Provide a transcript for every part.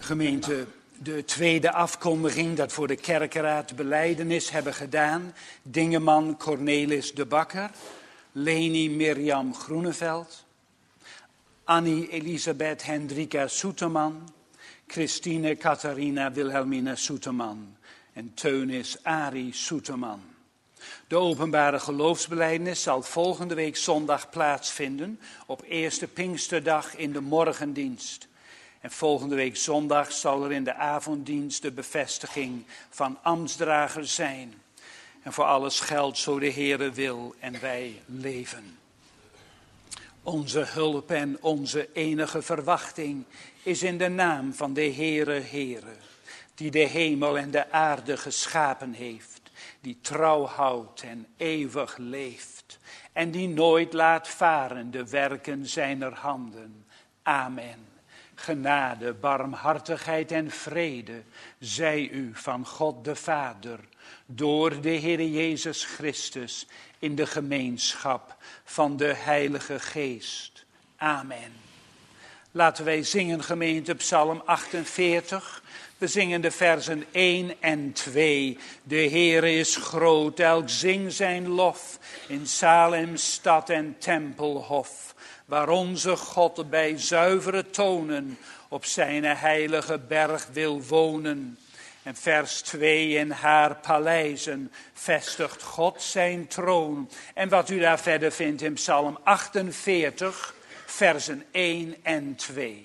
Gemeente, de tweede afkondiging dat voor de kerkenraad belijdenis hebben gedaan. Dingeman Cornelis de Bakker, Leni Mirjam Groeneveld, Annie Elisabeth Hendrika Soeterman, Christine Catharina Wilhelmina Soeterman en Teunis Arie Soeterman. De openbare geloofsbelijdenis zal volgende week zondag plaatsvinden op eerste Pinksterdag in de morgendienst. En volgende week zondag zal er in de avonddienst de bevestiging van ambtsdragers zijn. En voor alles geldt zo de Heere wil en wij leven. Onze hulp en onze enige verwachting is in de naam van de Heere, die de hemel en de aarde geschapen heeft, die trouw houdt en eeuwig leeft en die nooit laat varen de werken zijner handen. Amen. Genade, barmhartigheid en vrede zij u van God de Vader, door de Heere Jezus Christus, in de gemeenschap van de Heilige Geest. Amen. Laten wij zingen, gemeente, Psalm 48. We zingen de versen 1 en 2. De Heere is groot, elk zing zijn lof, in Salem stad en tempelhof, waar onze God bij zuivere tonen op zijn heilige berg wil wonen. En vers 2, in haar paleizen vestigt God zijn troon. En wat u daar verder vindt in Psalm 48, versen 1 en 2.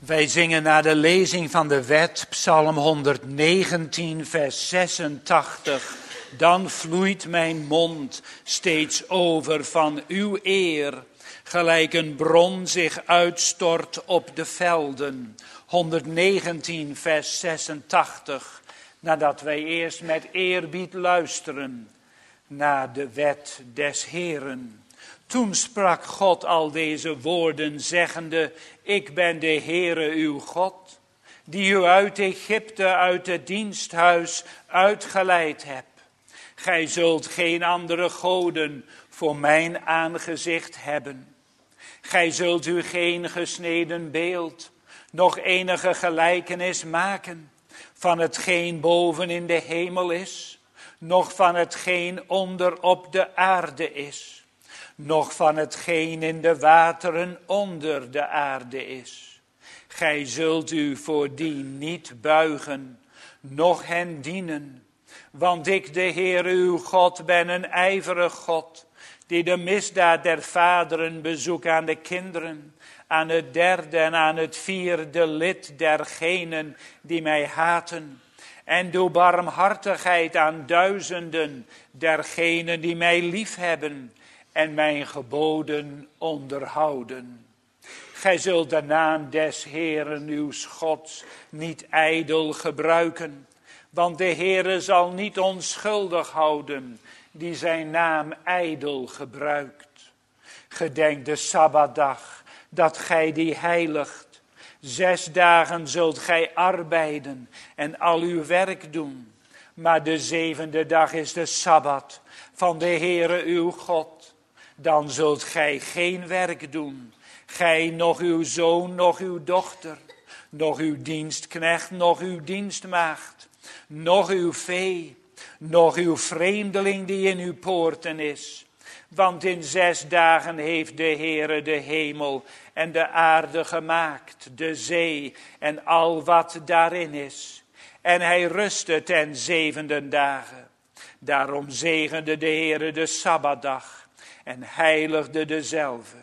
Wij zingen na de lezing van de wet, Psalm 119, vers 86. Dan vloeit mijn mond steeds over van uw eer, gelijk een bron zich uitstort op de velden. 119, vers 86. Nadat wij eerst met eerbied luisteren naar de wet des Heeren. Toen sprak God al deze woorden, zeggende: Ik ben de Heere uw God, die u uit Egypte, uit het diensthuis uitgeleid heb. Gij zult geen andere goden voor mijn aangezicht hebben. Gij zult u geen gesneden beeld, nog enige gelijkenis maken van hetgeen boven in de hemel is, noch van hetgeen onder op de aarde is, noch van hetgeen in de wateren onder de aarde is. Gij zult u voor die niet buigen, noch hen dienen. Want ik, de Heere uw God, ben een ijverig God, die de misdaad der vaderen bezoekt aan de kinderen, aan het derde en aan het vierde lid dergenen die mij haten. En doe barmhartigheid aan duizenden dergenen die mij liefhebben en mijn geboden onderhouden. Gij zult de naam des Heeren uw Gods niet ijdel gebruiken, want de Heere zal niet onschuldig houden die zijn naam ijdel gebruikt. Gedenk de Sabbatdag, dat gij die heiligt. 6 dagen zult gij arbeiden en al uw werk doen. Maar de 7e dag is de Sabbat van de Heere uw God. Dan zult gij geen werk doen. Gij, noch uw zoon, noch uw dochter, noch uw dienstknecht, noch uw dienstmaagd, noch uw vee, noch uw vreemdeling die in uw poorten is. Want in 6 dagen heeft de Heere de hemel en de aarde gemaakt, de zee en al wat daarin is. En hij rustte ten 7e dagen. Daarom zegende de Heere de Sabbatdag en heiligde dezelve.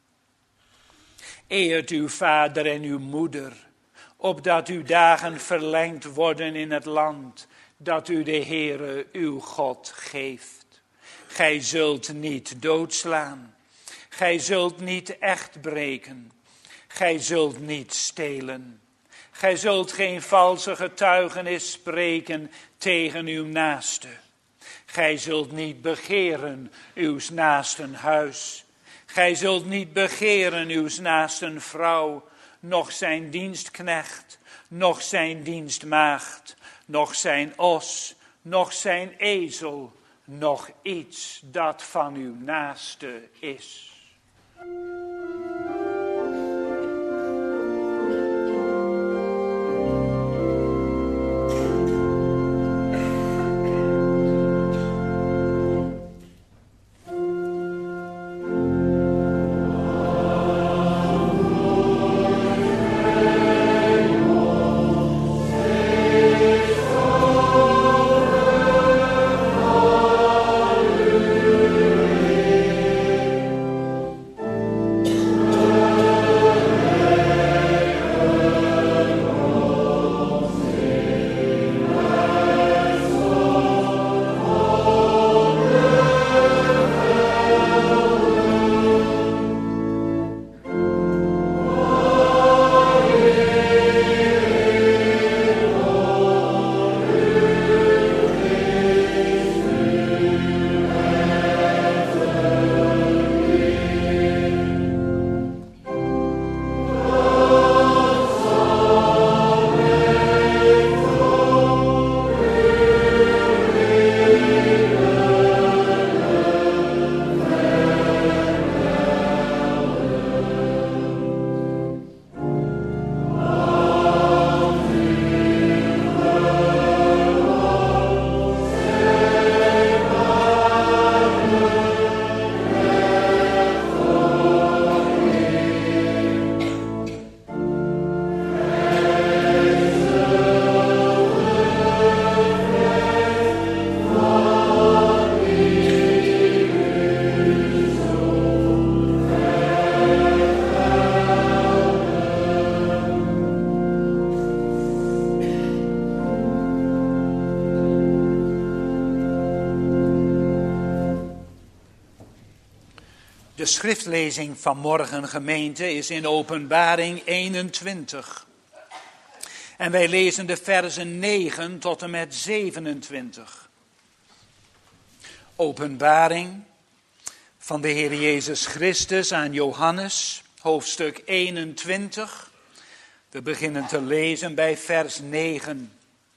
Eert uw vader en uw moeder, opdat uw dagen verlengd worden in het land dat u de Heere uw God geeft. Gij zult niet doodslaan. Gij zult niet echt breken. Gij zult niet stelen. Gij zult geen valse getuigenis spreken tegen uw naaste. Gij zult niet begeren uws naasten huis. Gij zult niet begeren uws naasten vrouw, noch zijn dienstknecht, noch zijn dienstmaagd, noch zijn os, noch zijn ezel, noch iets dat van uw naaste is. De schriftlezing van morgen, gemeente, is in Openbaring 21. En wij lezen de versen 9 tot en met 27. Openbaring van de Heer Jezus Christus aan Johannes, hoofdstuk 21. We beginnen te lezen bij vers 9.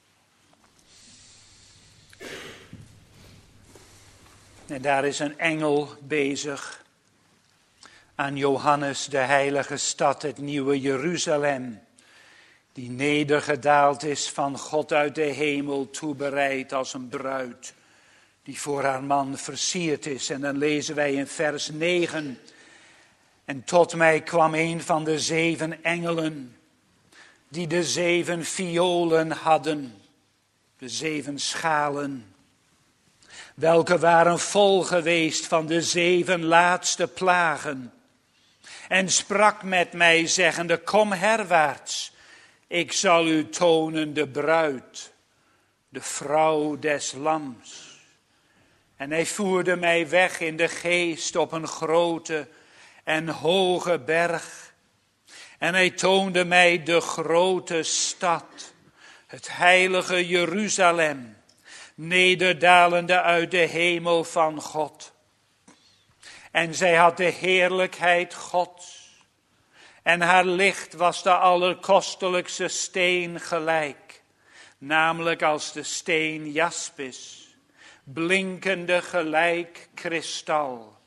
En daar is een engel bezig aan Johannes, de heilige stad, het nieuwe Jeruzalem, die nedergedaald is van God uit de hemel, toebereid als een bruid, die voor haar man versierd is. En dan lezen wij in vers 9, en tot mij kwam een van de 7 engelen, die de 7 violen hadden, de 7 schalen, welke waren vol geweest van de 7 laatste plagen. En sprak met mij, zeggende, kom herwaarts, ik zal u tonen de bruid, de vrouw des lams. En hij voerde mij weg in de geest op een grote en hoge berg. En hij toonde mij de grote stad, het heilige Jeruzalem, nederdalende uit de hemel van God. En zij had de heerlijkheid Gods. En haar licht was de allerkostelijkste steen gelijk, namelijk als de steen jaspis, blinkende gelijk kristal.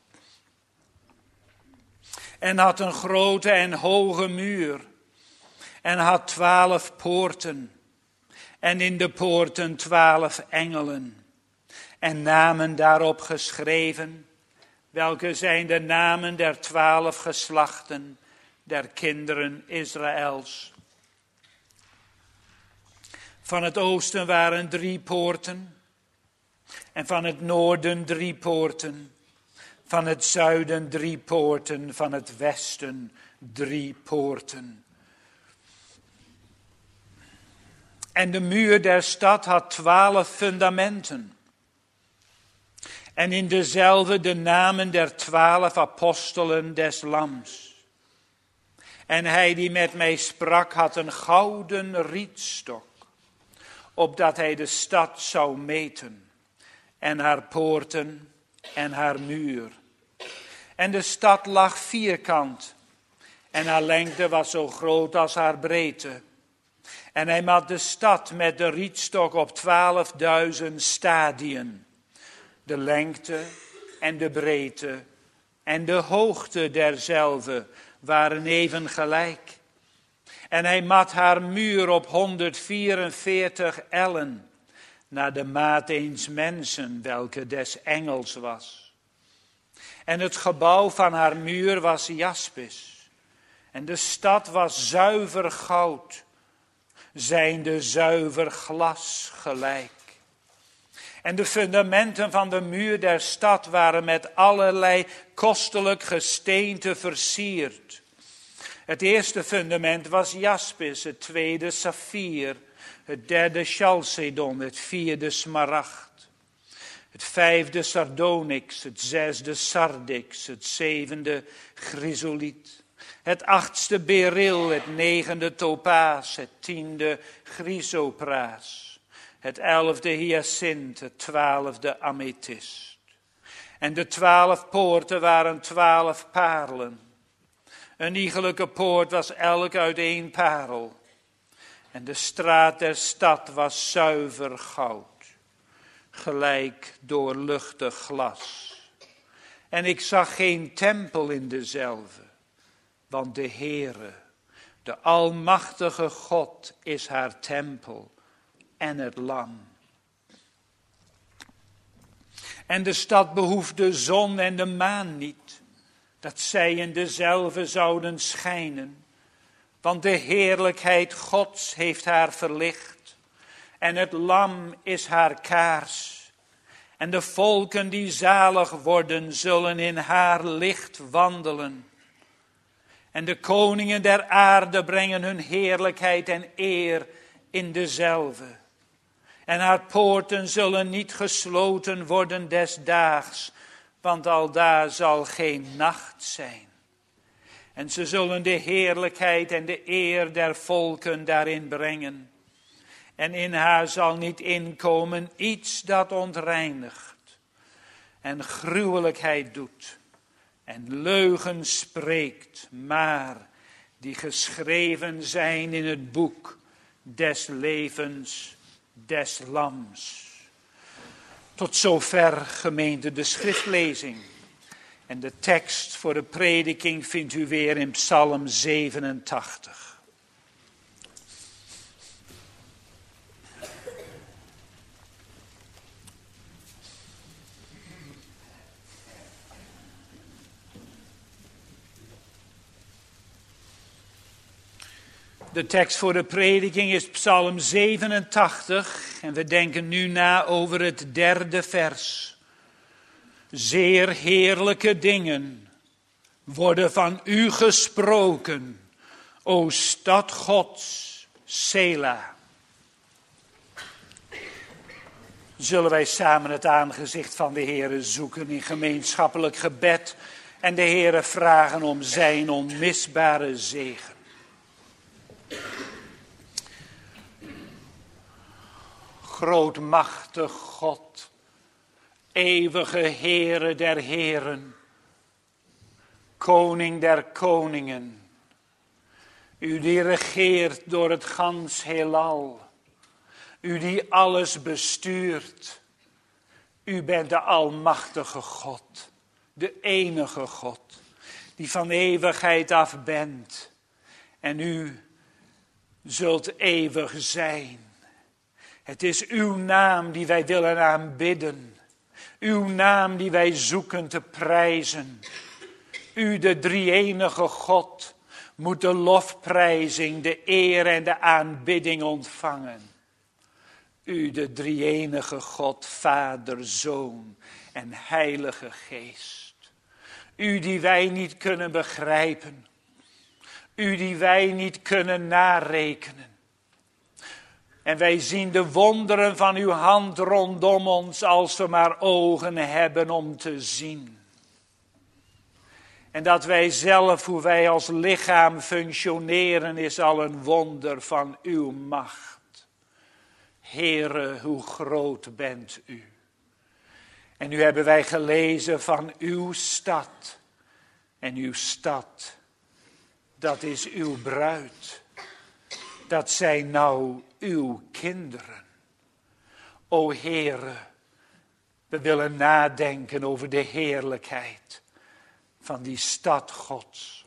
En had een grote en hoge muur, en had 12 poorten, en in de poorten 12 engelen, en namen daarop geschreven, welke zijn de namen der 12 geslachten der kinderen Israëls. Van het oosten waren 3 poorten, en van het noorden 3 poorten, van het zuiden 3 poorten, van het westen 3 poorten. En de muur der stad had 12 fundamenten. En in dezelfde de namen der 12 apostelen des Lams. En hij die met mij sprak had een gouden rietstok, opdat hij de stad zou meten, en haar poorten en haar muur. En de stad lag vierkant, en haar lengte was zo groot als haar breedte. En hij mat de stad met de rietstok op 12.000 stadien. De lengte en de breedte en de hoogte derzelve waren even gelijk. En hij mat haar muur op 144 ellen, naar de maat eens mensen, welke des engels was. En het gebouw van haar muur was jaspis, en de stad was zuiver goud, zijnde zuiver glas gelijk. En de fundamenten van de muur der stad waren met allerlei kostelijk gesteente versierd. Het eerste fundament was jaspis, het tweede saffier, het derde chalcedon, het vierde smaragd, het vijfde sardonyx, het zesde sardix, het zevende chrysoliet, het 8e beryl, het 9e topaas, het 10e chrysopraas, het 11e hyacint, het 12e amethyst. En de 12 poorten waren 12 parelen. Een iegelijke poort was elk uit 1 parel. En de straat der stad was zuiver goud, gelijk doorluchtig glas. En ik zag geen tempel in dezelve, want de Heere, de almachtige God, is haar tempel en het lam. En de stad behoeft de zon en de maan niet, dat zij in dezelve zouden schijnen. Want de heerlijkheid Gods heeft haar verlicht, en het lam is haar kaars. En de volken die zalig worden, zullen in haar licht wandelen. En de koningen der aarde brengen hun heerlijkheid en eer in dezelve. En haar poorten zullen niet gesloten worden des daags, want aldaar zal geen nacht zijn. En ze zullen de heerlijkheid en de eer der volken daarin brengen. En in haar zal niet inkomen iets dat ontreinigt en gruwelijkheid doet en leugen spreekt, maar die geschreven zijn in het boek des levens des Lams. Tot zover, gemeente, de schriftlezing. En de tekst voor de prediking vindt u weer in Psalm 87. De tekst voor de prediking is Psalm 87 en we denken nu na over het 3e vers. Zeer heerlijke dingen worden van u gesproken, o stad Gods, Sela. Zullen wij samen het aangezicht van de Heere zoeken in gemeenschappelijk gebed en de Heere vragen om zijn onmisbare zegen. Grootmachtig God, eeuwige Heere der Heren, Koning der Koningen, u die regeert door het gans heelal, u die alles bestuurt, u bent de almachtige God, de enige God, die van eeuwigheid af bent en u zult eeuwig zijn. Het is uw naam die wij willen aanbidden. Uw naam die wij zoeken te prijzen. U, de drie-enige God, moet de lofprijzing, de eer en de aanbidding ontvangen. U, de drie-enige God, Vader, Zoon en Heilige Geest. U die wij niet kunnen begrijpen. U die wij niet kunnen narekenen. En wij zien de wonderen van uw hand rondom ons als we maar ogen hebben om te zien. En dat wij zelf, hoe wij als lichaam functioneren, is al een wonder van uw macht. Heere, hoe groot bent u. En nu hebben wij gelezen van uw stad. En uw stad, dat is uw bruid. Dat zijn nou uw kinderen. O Heere, we willen nadenken over de heerlijkheid van die stad Gods.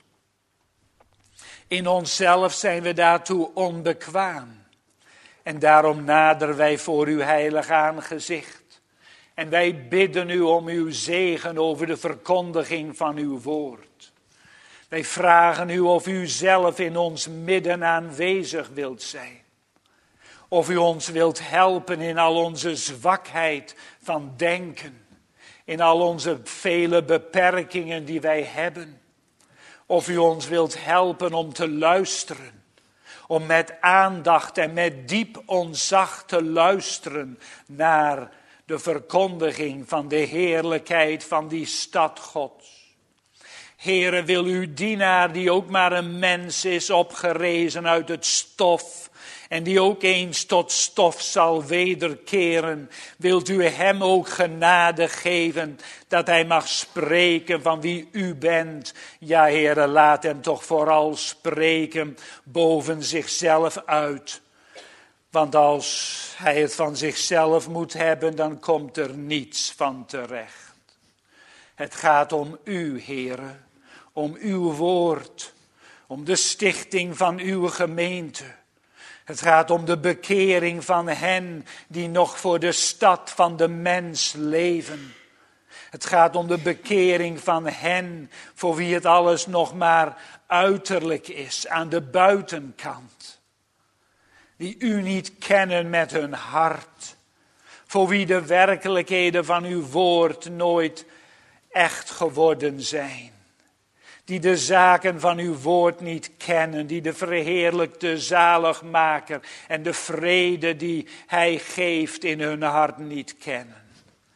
In onszelf zijn we daartoe onbekwaam. En daarom naderen wij voor uw heilig aangezicht. En wij bidden u om uw zegen over de verkondiging van uw woord. Wij vragen u of u zelf in ons midden aanwezig wilt zijn. Of u ons wilt helpen in al onze zwakheid van denken. In al onze vele beperkingen die wij hebben. Of u ons wilt helpen om te luisteren. Om met aandacht en met diep ontzag te luisteren naar de verkondiging van de heerlijkheid van die stad Gods. Heere, wil uw dienaar die ook maar een mens is opgerezen uit het stof en die ook eens tot stof zal wederkeren, wilt u hem ook genade geven dat hij mag spreken van wie u bent. Ja, Heere, laat hem toch vooral spreken boven zichzelf uit. Want als hij het van zichzelf moet hebben, dan komt er niets van terecht. Het gaat om u, Heere, om uw woord, om de stichting van uw gemeente. Het gaat om de bekering van hen die nog voor de stad van de mens leven. Het gaat om de bekering van hen voor wie het alles nog maar uiterlijk is, aan de buitenkant. Die u niet kennen met hun hart. Voor wie de werkelijkheden van uw woord nooit echt geworden zijn. Die de zaken van uw woord niet kennen. Die de verheerlijkte zaligmaker en de vrede die hij geeft in hun hart niet kennen.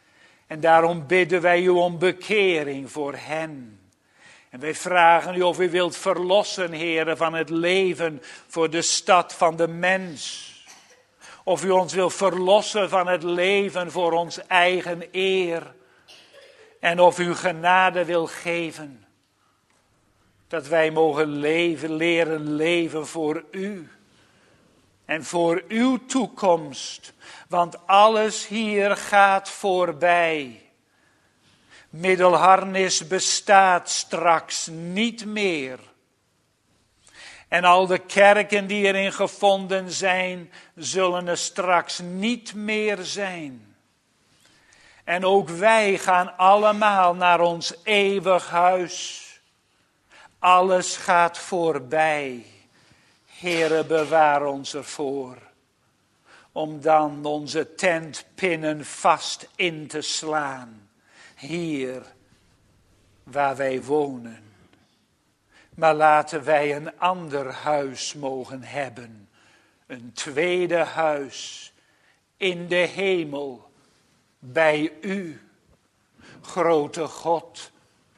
En daarom bidden wij u om bekering voor hen. En wij vragen u of u wilt verlossen, Heere, van het leven voor de stad van de mens. Of u ons wilt verlossen van het leven voor ons eigen eer. En of u genade wil geven. Dat wij mogen leren leven voor u. En voor uw toekomst. Want alles hier gaat voorbij. Middelharnis bestaat straks niet meer. En al de kerken die erin gevonden zijn, zullen er straks niet meer zijn. En ook wij gaan allemaal naar ons eeuwig huis. Alles gaat voorbij. Heere, bewaar ons ervoor. Om dan onze tentpinnen vast in te slaan. Hier waar wij wonen. Maar laten wij een ander huis mogen hebben. Een tweede huis in de hemel. Bij u, grote God.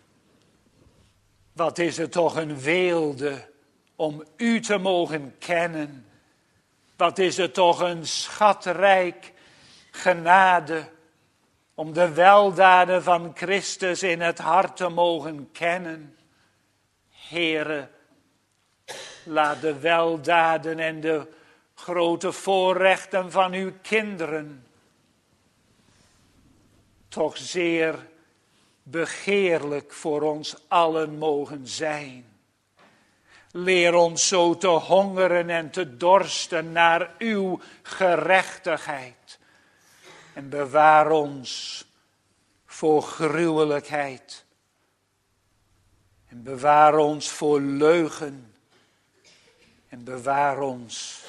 Wat is het toch een weelde om u te mogen kennen. Wat is het toch een schatrijk genade om de weldaden van Christus in het hart te mogen kennen. Heere, laat de weldaden en de grote voorrechten van uw kinderen toch zeer begeerlijk voor ons allen mogen zijn. Leer ons zo te hongeren en te dorsten naar uw gerechtigheid. En bewaar ons voor gruwelijkheid. En bewaar ons voor leugen. En bewaar ons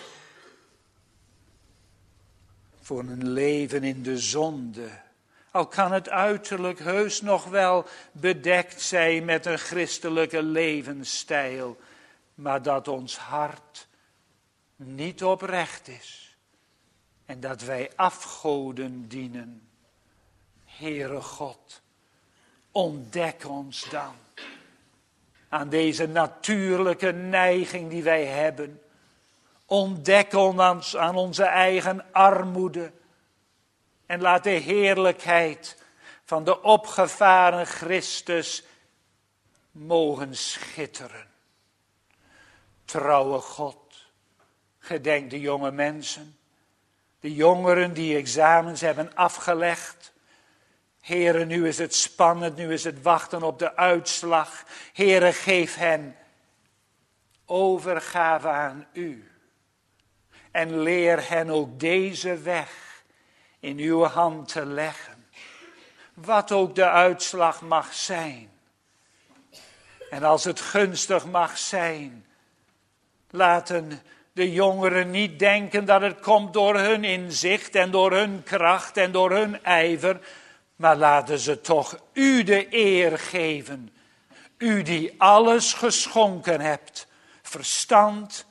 voor een leven in de zonde. Al kan het uiterlijk heus nog wel bedekt zijn met een christelijke levensstijl. Maar dat ons hart niet oprecht is. En dat wij afgoden dienen. Heere God, ontdek ons dan. Aan deze natuurlijke neiging die wij hebben. Ontdek ons aan onze eigen armoede. En laat de heerlijkheid van de opgevaren Christus mogen schitteren. Trouwe God, gedenk de jonge mensen, de jongeren die examens hebben afgelegd. Heere, nu is het spannend, nu is het wachten op de uitslag. Heere, geef hen overgave aan u. En leer hen ook deze weg in uw hand te leggen. Wat ook de uitslag mag zijn. En als het gunstig mag zijn, laten de jongeren niet denken dat het komt door hun inzicht en door hun kracht en door hun ijver. Maar laten ze toch u de eer geven. U die alles geschonken hebt. Verstand,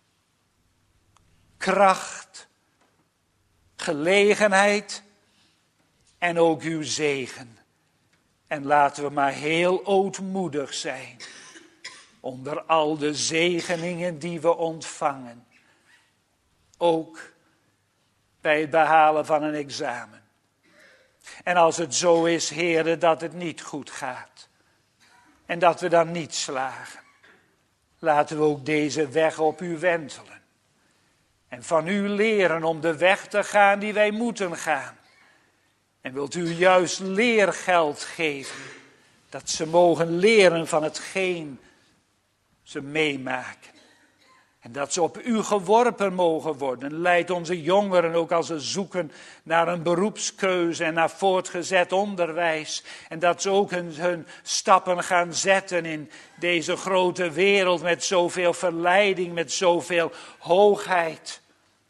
kracht, gelegenheid en ook uw zegen. En laten we maar heel ootmoedig zijn. Onder al de zegeningen die we ontvangen. Ook bij het behalen van een examen. En als het zo is, Heere, dat het niet goed gaat. En dat we dan niet slagen. Laten we ook deze weg op u wentelen. En van u leren om de weg te gaan die wij moeten gaan. En wilt u juist leergeld geven. Dat ze mogen leren van hetgeen ze meemaken. En dat ze op u geworpen mogen worden. Leid onze jongeren ook als ze zoeken naar een beroepskeuze en naar voortgezet onderwijs. En dat ze ook hun stappen gaan zetten in deze grote wereld met zoveel verleiding, met zoveel hoogheid.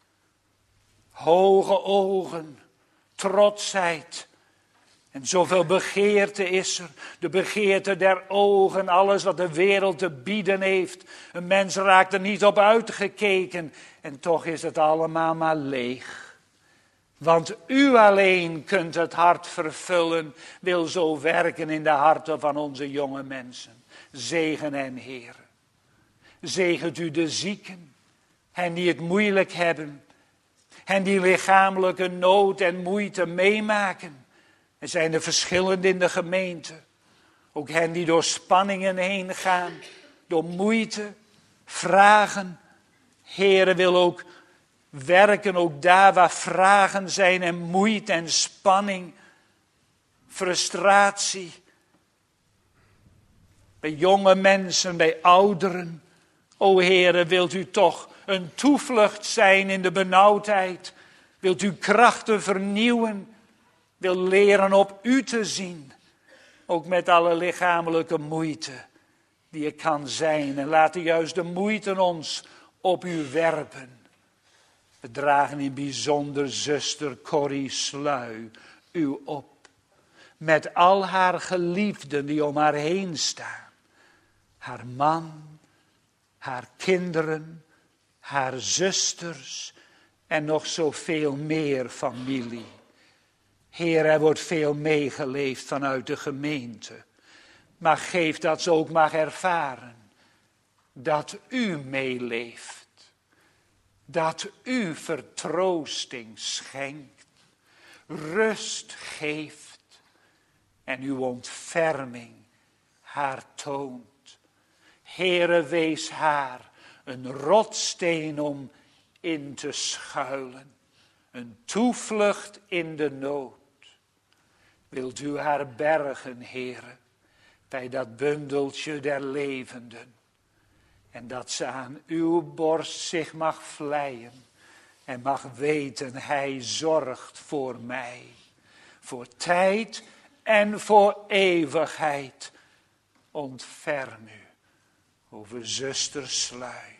Hoge ogen, trotsheid. En zoveel begeerte is er. De begeerte der ogen, alles wat de wereld te bieden heeft. Een mens raakt er niet op uitgekeken. En toch is het allemaal maar leeg. Want u alleen kunt het hart vervullen, wil zo werken in de harten van onze jonge mensen. Zegen hen, Heer. Zegent u de zieken, hen die het moeilijk hebben, hen die lichamelijke nood en moeite meemaken. Er zijn er verschillende in de gemeente. Ook hen die door spanningen heen gaan, door moeite, vragen. Heere wil ook werken, ook daar waar vragen zijn en moeite en spanning, frustratie. Bij jonge mensen, bij ouderen. O Heere, wilt u toch een toevlucht zijn in de benauwdheid? Wilt u krachten vernieuwen? Wil leren op u te zien? Ook met alle lichamelijke moeite die er kan zijn. En laten juist de moeite ons op u werpen. We dragen in bijzonder zuster Corrie Slui u op. Met al haar geliefden die om haar heen staan. Haar man, haar kinderen, haar zusters en nog zoveel meer familie. Heer, er wordt veel meegeleefd vanuit de gemeente. Maar geef dat ze ook mag ervaren. Dat u meeleeft. Dat u vertroosting schenkt. Rust geeft. En uw ontferming haar toont. Heere, wees haar een rotsteen om in te schuilen. Een toevlucht in de nood. Wilt u haar bergen, Heere, bij dat bundeltje der levenden. En dat ze aan uw borst zich mag vleien. En mag weten, hij zorgt voor mij. Voor tijd en voor eeuwigheid. Ontferm u over zuster Slui.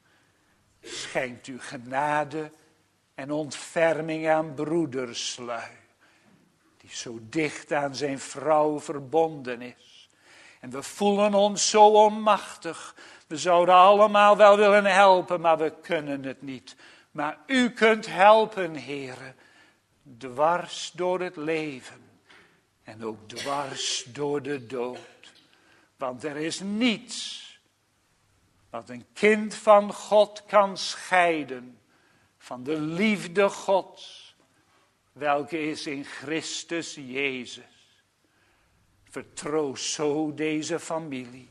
Schenkt u genade en ontferming aan broeder Slui. Die zo dicht aan zijn vrouw verbonden is. En we voelen ons zo onmachtig. We zouden allemaal wel willen helpen, maar we kunnen het niet. Maar u kunt helpen, Heere. Dwars door het leven. En ook dwars door de dood. Want er is niets wat een kind van God kan scheiden van de liefde Gods, welke is in Christus Jezus. Vertroost zo deze familie.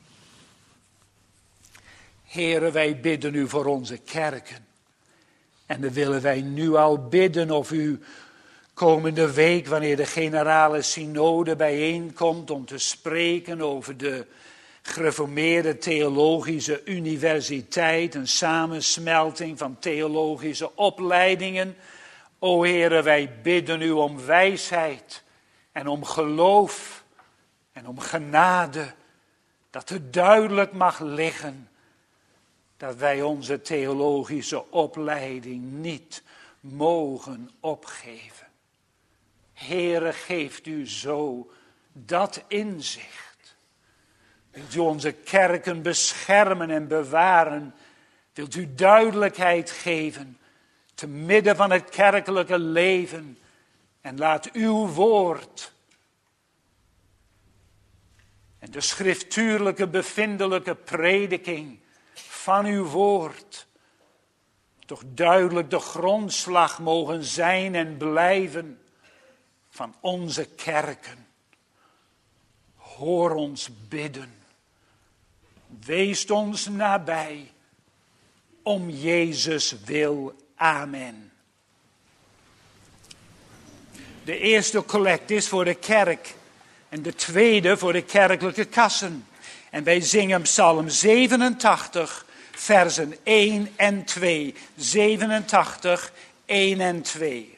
Heere, wij bidden u voor onze kerken. En dan willen wij nu al bidden of u komende week, wanneer de generale synode bijeenkomt om te spreken over de gereformeerde theologische universiteit, een samensmelting van theologische opleidingen. O Heere, wij bidden u om wijsheid en om geloof en om genade, dat het duidelijk mag liggen dat wij onze theologische opleiding niet mogen opgeven. Heere, geeft u zo dat inzicht. Wilt u onze kerken beschermen en bewaren? Wilt u duidelijkheid geven te midden van het kerkelijke leven? En laat uw woord en de schriftuurlijke bevindelijke prediking van uw woord toch duidelijk de grondslag mogen zijn en blijven van onze kerken. Hoor ons bidden. Wees ons nabij. Om Jezus wil. Amen. De eerste collect is voor de kerk. En de tweede voor de kerkelijke kassen. En wij zingen Psalm 87, versen 1 en 2. 87, 1 en 2.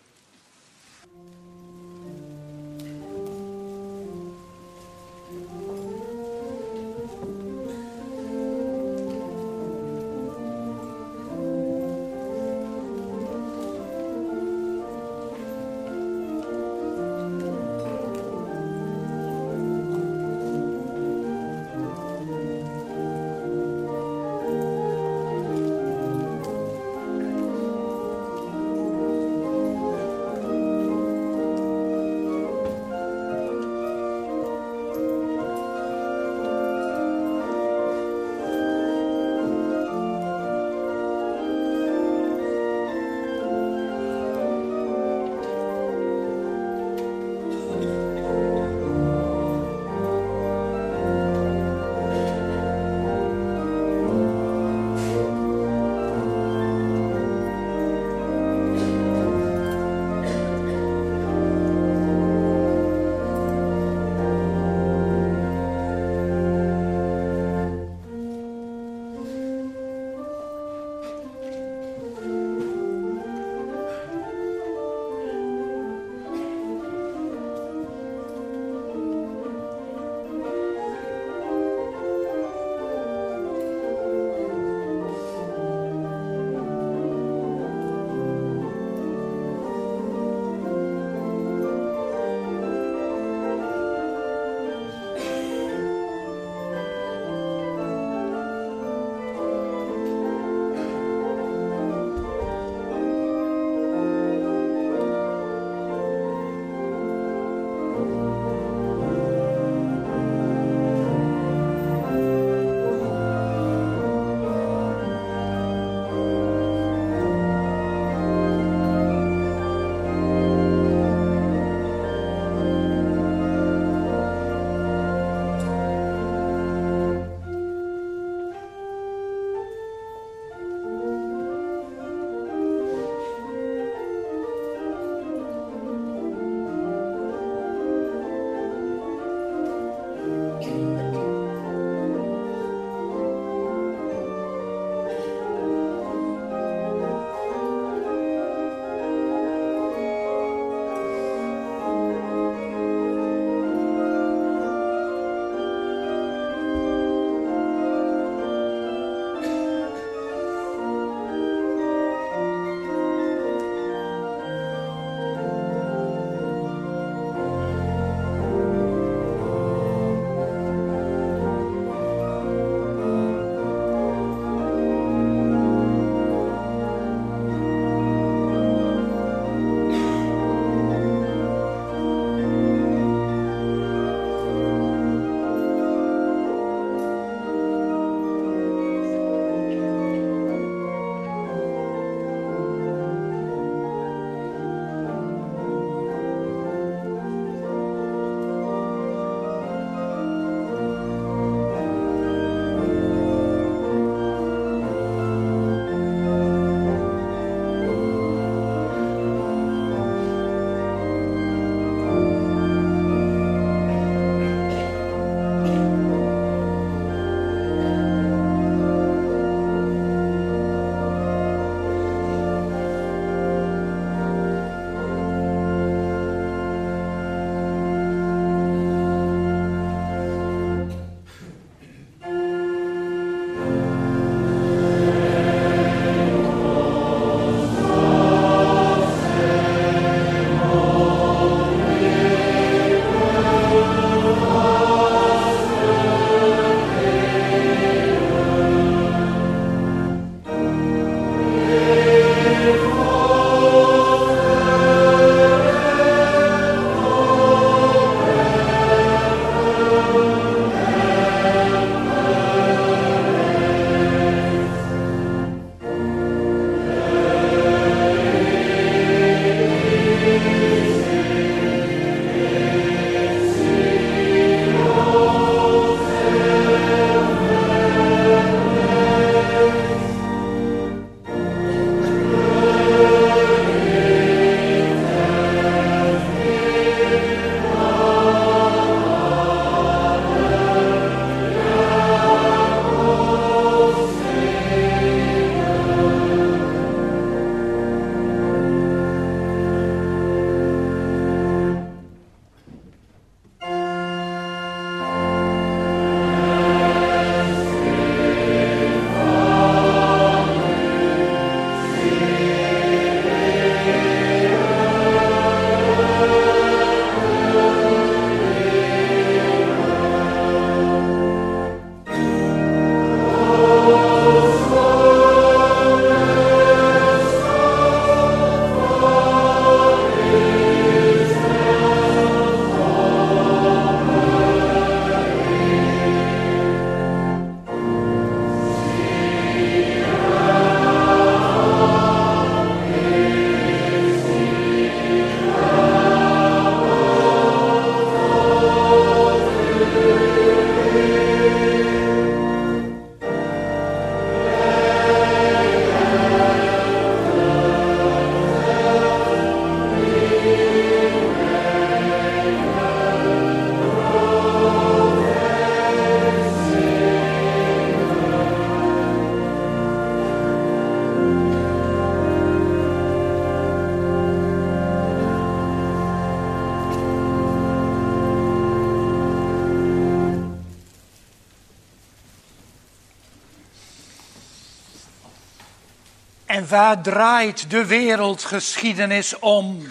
En waar draait de wereldgeschiedenis om?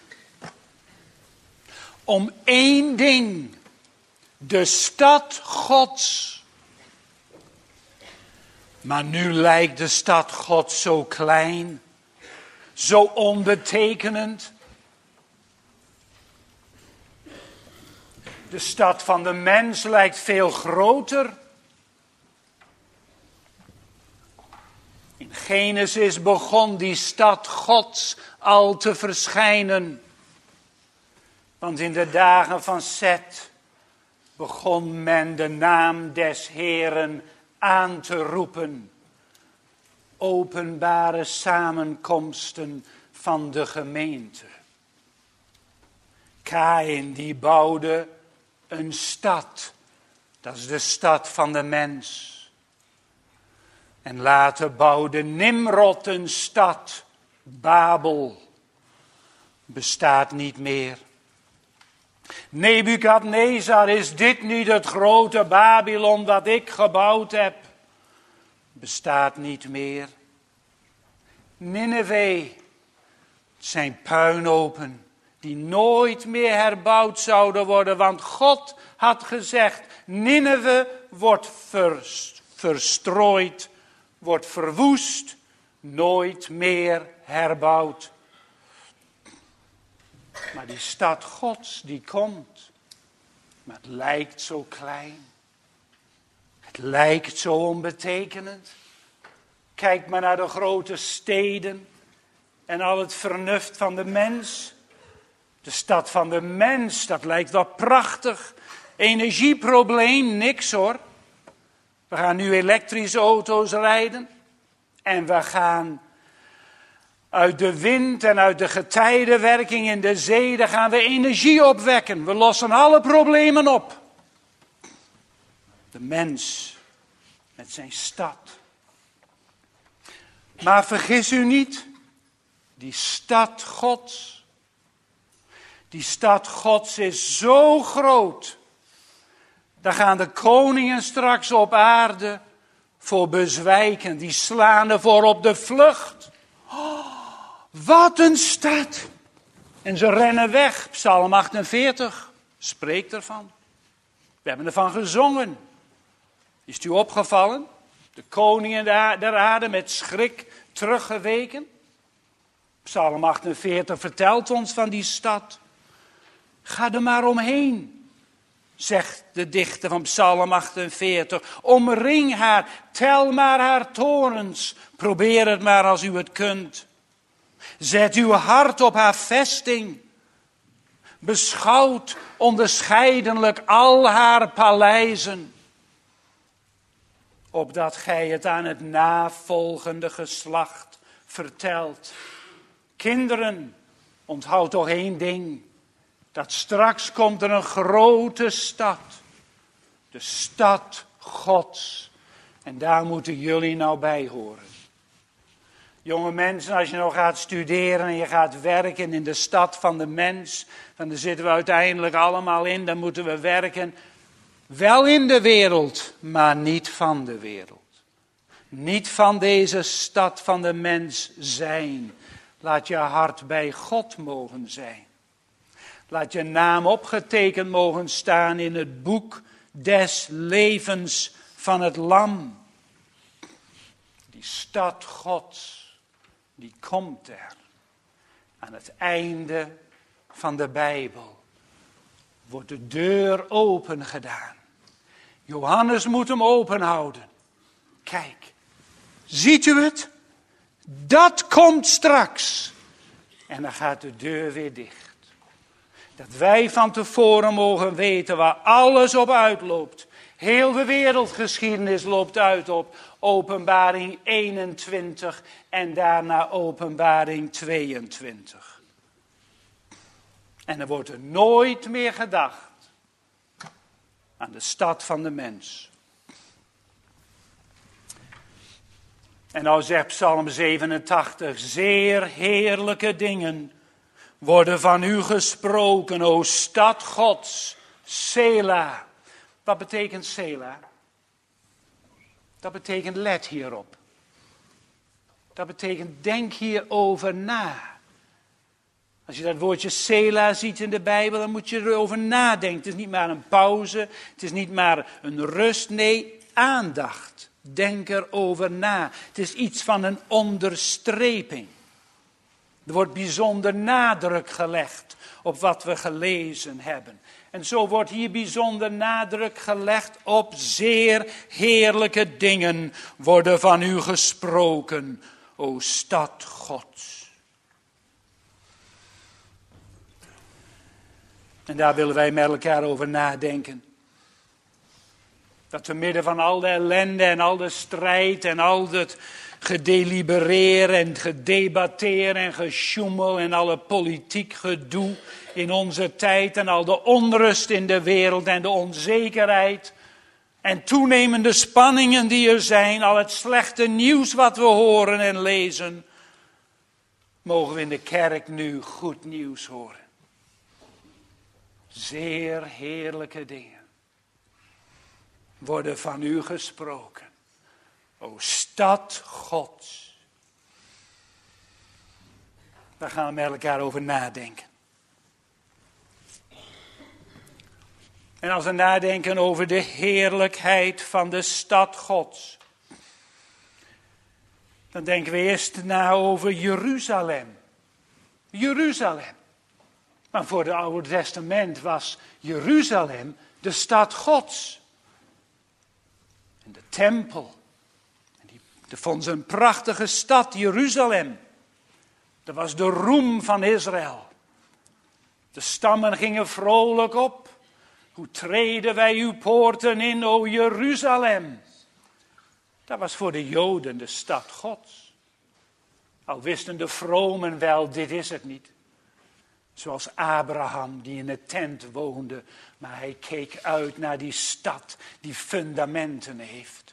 Om één ding. De stad Gods. Maar nu lijkt de stad Gods zo klein. Zo onbetekenend. De stad van de mens lijkt veel groter. In Genesis begon die stad Gods al te verschijnen. Want in de dagen van Set begon men de naam des Heeren aan te roepen. Openbare samenkomsten van de gemeente. Kaïn die bouwde een stad. Dat is de stad van de mens. En later bouwde Nimrod een stad. Babel. Bestaat niet meer. Nebukadnezar, is dit niet het grote Babylon dat ik gebouwd heb? Bestaat niet meer. Nineve, zijn puinhopen die nooit meer herbouwd zouden worden, want God had gezegd, Nineve wordt verstrooid, wordt verwoest, nooit meer herbouwd. Maar die stad Gods, die komt. Maar het lijkt zo klein. Het lijkt zo onbetekenend. Kijk maar naar de grote steden en al het vernuft van de mens. De stad van de mens, dat lijkt wel prachtig. Energieprobleem, niks hoor. We gaan nu elektrische auto's rijden. En we gaan uit de wind en uit de getijdenwerking in de zee, daar gaan we energie opwekken. We lossen alle problemen op. De mens met zijn stad. Maar vergis u niet, die stad Gods. Die stad Gods is zo groot. Daar gaan de koningen straks op aarde voor bezwijken. Die slaan ervoor op de vlucht. Oh, wat een stad. En ze rennen weg. Psalm 48 spreekt ervan. We hebben ervan gezongen. Is het u opgevallen? De koningen der aarde met schrik teruggeweken. Psalm 48 vertelt ons van die stad. Ga er maar omheen, zegt de dichter van Psalm 48. Omring haar, tel maar haar torens. Probeer het maar als u het kunt. Zet uw hart op haar vesting. Beschouwt onderscheidelijk al haar paleizen. Opdat gij het aan het navolgende geslacht vertelt. Kinderen, onthoud toch één ding. Dat straks komt er een grote stad. De stad Gods. En daar moeten jullie nou bij horen. Jonge mensen, als je nou gaat studeren en je gaat werken in de stad van de mens. Dan zitten we uiteindelijk allemaal in, dan moeten we werken. Wel in de wereld, maar niet van de wereld. Niet van deze stad van de mens zijn. Laat je hart bij God mogen zijn. Laat je naam opgetekend mogen staan in het boek des levens van het Lam. Die stad Gods, die komt er. Aan het einde van de Bijbel wordt de deur open gedaan. Johannes moet hem open houden. Kijk, ziet u het? Dat komt straks. En dan gaat de deur weer dicht. Dat wij van tevoren mogen weten waar alles op uitloopt. Heel de wereldgeschiedenis loopt uit op Openbaring 21 en daarna Openbaring 22. En er wordt er nooit meer gedacht aan de stad van de mens. En nou zegt Psalm 87, zeer heerlijke dingen worden van u gesproken, o stad Gods, Sela. Wat betekent Sela? Dat betekent let hierop. Dat betekent, denk hierover na. Als je dat woordje Sela ziet in de Bijbel, dan moet je erover nadenken. Het is niet maar een pauze, het is niet maar een rust, nee, aandacht. Denk erover na. Het is iets van een onderstreping. Er wordt bijzonder nadruk gelegd op wat we gelezen hebben. En zo wordt hier bijzonder nadruk gelegd op zeer heerlijke dingen worden van u gesproken, o stad Gods. En daar willen wij met elkaar over nadenken. Dat te midden van al de ellende en al de strijd en al het gedelibereer en gedebatteer en gesjoemel en alle politiek gedoe in onze tijd en al de onrust in de wereld en de onzekerheid en toenemende spanningen die er zijn, al het slechte nieuws wat we horen en lezen, mogen we in de kerk nu goed nieuws horen. Zeer heerlijke dingen worden van u gesproken, o stad Gods. Daar gaan we met elkaar over nadenken. En als we nadenken over de heerlijkheid van de stad Gods, dan denken we eerst na over Jeruzalem. Jeruzalem. Maar voor het Oude Testament was Jeruzalem de stad Gods. En de tempel. Dat vond ze een prachtige stad, Jeruzalem. Dat was de roem van Israël. De stammen gingen vrolijk op. Hoe treden wij uw poorten in, o Jeruzalem? Dat was voor de Joden de stad Gods. Al wisten de vromen wel, dit is het niet. Zoals Abraham die in een tent woonde, maar hij keek uit naar die stad die fundamenten heeft.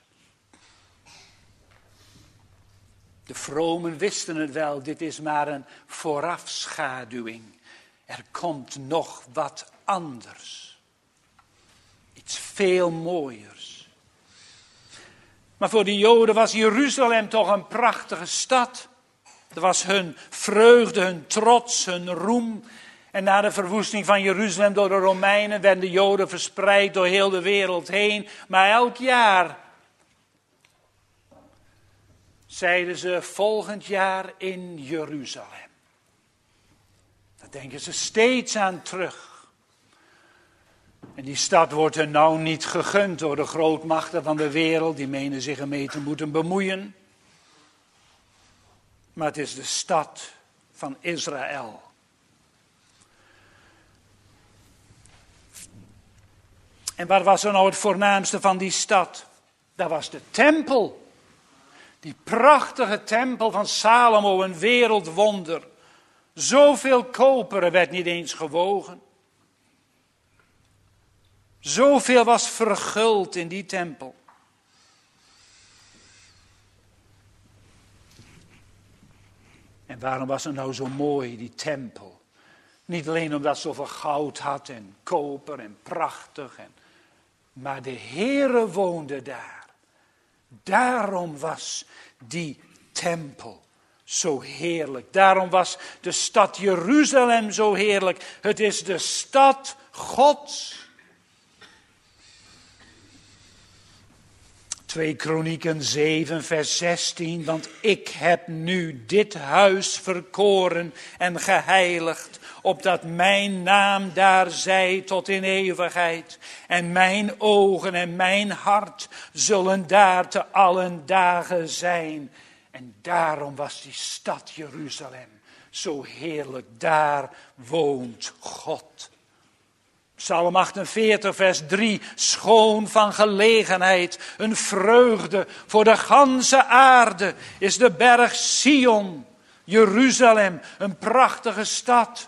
De vromen wisten het wel, dit is maar een voorafschaduwing. Er komt nog wat anders. Iets veel mooiers. Maar voor de Joden was Jeruzalem toch een prachtige stad. Dat was hun vreugde, hun trots, hun roem. En na de verwoesting van Jeruzalem door de Romeinen werden de Joden verspreid door heel de wereld heen. Maar elk jaar zeiden ze volgend jaar in Jeruzalem. Daar denken ze steeds aan terug. En die stad wordt er nou niet gegund door de grootmachten van de wereld. Die menen zich ermee te moeten bemoeien. Maar het is de stad van Israël. En wat was er nou het voornaamste van die stad? Dat was de tempel. Die prachtige tempel van Salomo, een wereldwonder. Zoveel koper werd niet eens gewogen. Zoveel was verguld in die tempel. En waarom was het nou zo mooi, die tempel? Niet alleen omdat het zoveel goud had en koper en prachtig. Maar de Heere woonde daar. Daarom was die tempel zo heerlijk. Daarom was de stad Jeruzalem zo heerlijk. Het is de stad Gods. 2 Kronieken 7 vers 16. Want ik heb nu dit huis verkoren en geheiligd, opdat mijn naam daar zij tot in eeuwigheid. En mijn ogen en mijn hart zullen daar te allen dagen zijn. En daarom was die stad Jeruzalem zo heerlijk. Daar woont God. Psalm 48 vers 3. Schoon van gelegenheid, een vreugde voor de ganse aarde is de berg Sion. Jeruzalem, een prachtige stad.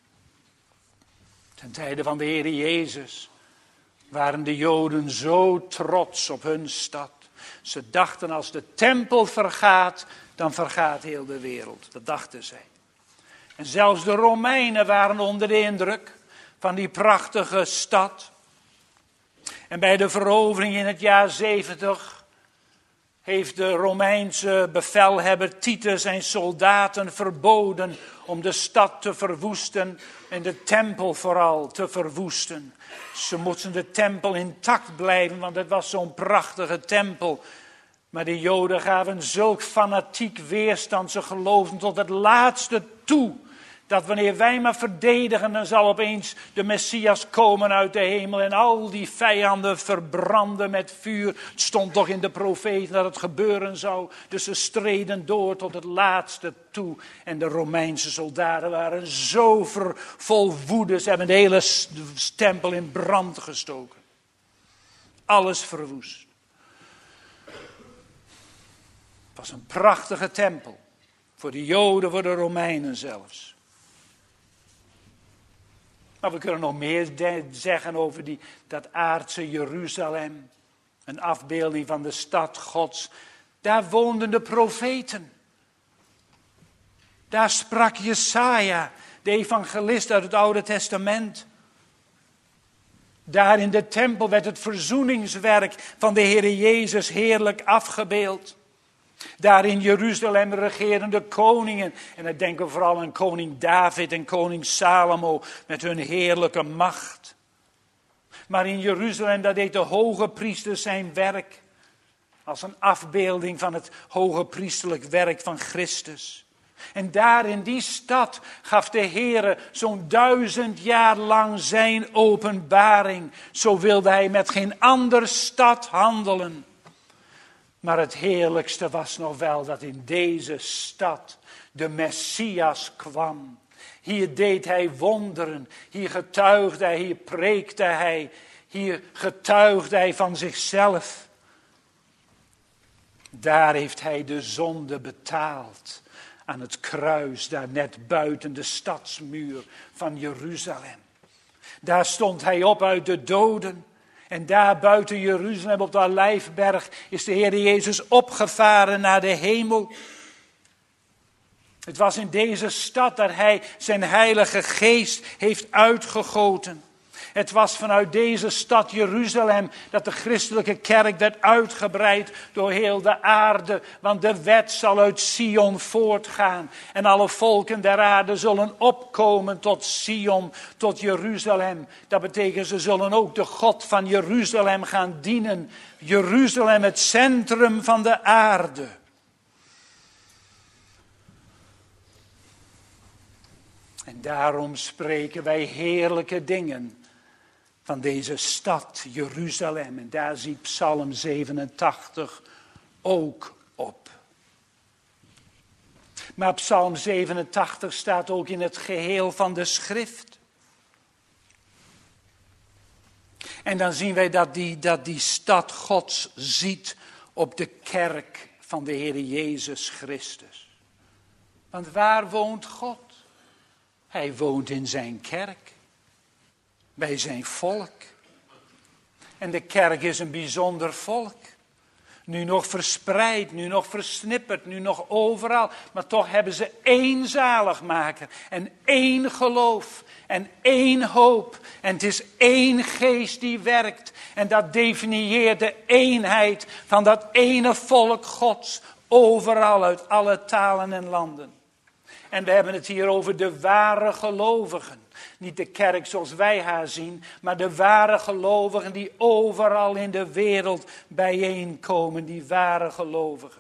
Ten tijde van de Heer Jezus waren de Joden zo trots op hun stad. Ze dachten, als de tempel vergaat, dan vergaat heel de wereld. Dat dachten zij. En zelfs de Romeinen waren onder de indruk van die prachtige stad. En bij de verovering in het jaar 70 heeft de Romeinse bevelhebber Titus zijn soldaten verboden om de stad te verwoesten en de tempel vooral te verwoesten. Ze moesten de tempel intact blijven, want het was zo'n prachtige tempel. Maar de Joden gaven zulk fanatiek weerstand, ze geloofden tot het laatste toe, dat wanneer wij maar verdedigen, dan zal opeens de Messias komen uit de hemel en al die vijanden verbranden met vuur. Het stond toch in de profeten dat het gebeuren zou. Dus ze streden door tot het laatste toe. En de Romeinse soldaten waren zo vol woede, ze hebben de hele tempel in brand gestoken. Alles verwoest. Het was een prachtige tempel. Voor de Joden, voor de Romeinen zelfs. Maar we kunnen nog meer zeggen over dat aardse Jeruzalem. Een afbeelding van de stad Gods. Daar woonden de profeten. Daar sprak Jesaja, de evangelist uit het Oude Testament. Daar in de tempel werd het verzoeningswerk van de Heere Jezus heerlijk afgebeeld. Daar in Jeruzalem regeren de koningen. En dan denken we vooral aan koning David en koning Salomo met hun heerlijke macht. Maar in Jeruzalem, daar deed de hoge priester zijn werk. Als een afbeelding van het hoge priesterlijk werk van Christus. En daar in die stad gaf de Heere zo'n 1000 jaar lang zijn openbaring. Zo wilde hij met geen andere stad handelen. Maar het heerlijkste was nog wel dat in deze stad de Messias kwam. Hier deed hij wonderen, hier getuigde hij, hier preekte hij, hier getuigde hij van zichzelf. Daar heeft hij de zonde betaald aan het kruis, daar net buiten de stadsmuur van Jeruzalem. Daar stond hij op uit de doden. En daar buiten Jeruzalem op de Olijfberg is de Heer Jezus opgevaren naar de hemel. Het was in deze stad dat hij zijn heilige geest heeft uitgegoten. Het was vanuit deze stad Jeruzalem dat de christelijke kerk werd uitgebreid door heel de aarde. Want de wet zal uit Sion voortgaan. En alle volken der aarde zullen opkomen tot Sion, tot Jeruzalem. Dat betekent ze zullen ook de God van Jeruzalem gaan dienen. Jeruzalem, het centrum van de aarde. En daarom spreken wij heerlijke dingen van deze stad Jeruzalem. En daar ziet Psalm 87 ook op. Maar Psalm 87 staat ook in het geheel van de schrift. En dan zien wij dat die stad Gods ziet op de kerk van de Heer Jezus Christus. Want waar woont God? Hij woont in zijn kerk. Bij zijn volk. En de kerk is een bijzonder volk. Nu nog verspreid, nu nog versnipperd, nu nog overal. Maar toch hebben ze één zaligmaker. En één geloof. En één hoop. En het is één geest die werkt. En dat definieert de eenheid van dat ene volk Gods. Overal uit alle talen en landen. En we hebben het hier over de ware gelovigen. Niet de kerk zoals wij haar zien, maar de ware gelovigen die overal in de wereld bijeenkomen, die ware gelovigen.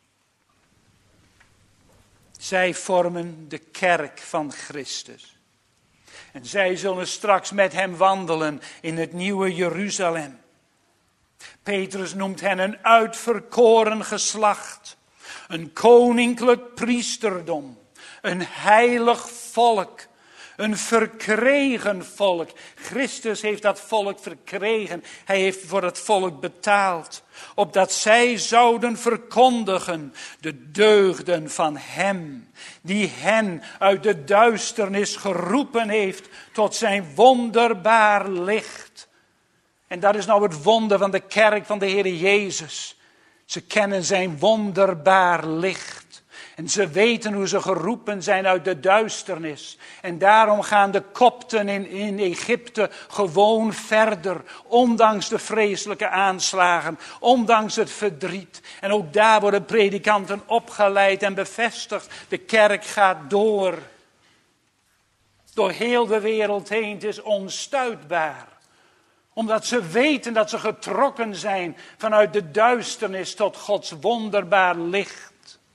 Zij vormen de kerk van Christus. En zij zullen straks met hem wandelen in het nieuwe Jeruzalem. Petrus noemt hen een uitverkoren geslacht, een koninklijk priesterdom, een heilig volk. Een verkregen volk. Christus heeft dat volk verkregen. Hij heeft voor het volk betaald. Opdat zij zouden verkondigen de deugden van hem. Die hen uit de duisternis geroepen heeft tot zijn wonderbaar licht. En dat is nou het wonder van de kerk van de Heer Jezus. Ze kennen zijn wonderbaar licht. En ze weten hoe ze geroepen zijn uit de duisternis. En daarom gaan de Kopten in Egypte gewoon verder. Ondanks de vreselijke aanslagen. Ondanks het verdriet. En ook daar worden predikanten opgeleid en bevestigd. De kerk gaat door. Door heel de wereld heen. Het is onstuitbaar. Omdat ze weten dat ze getrokken zijn vanuit de duisternis tot Gods wonderbaar licht.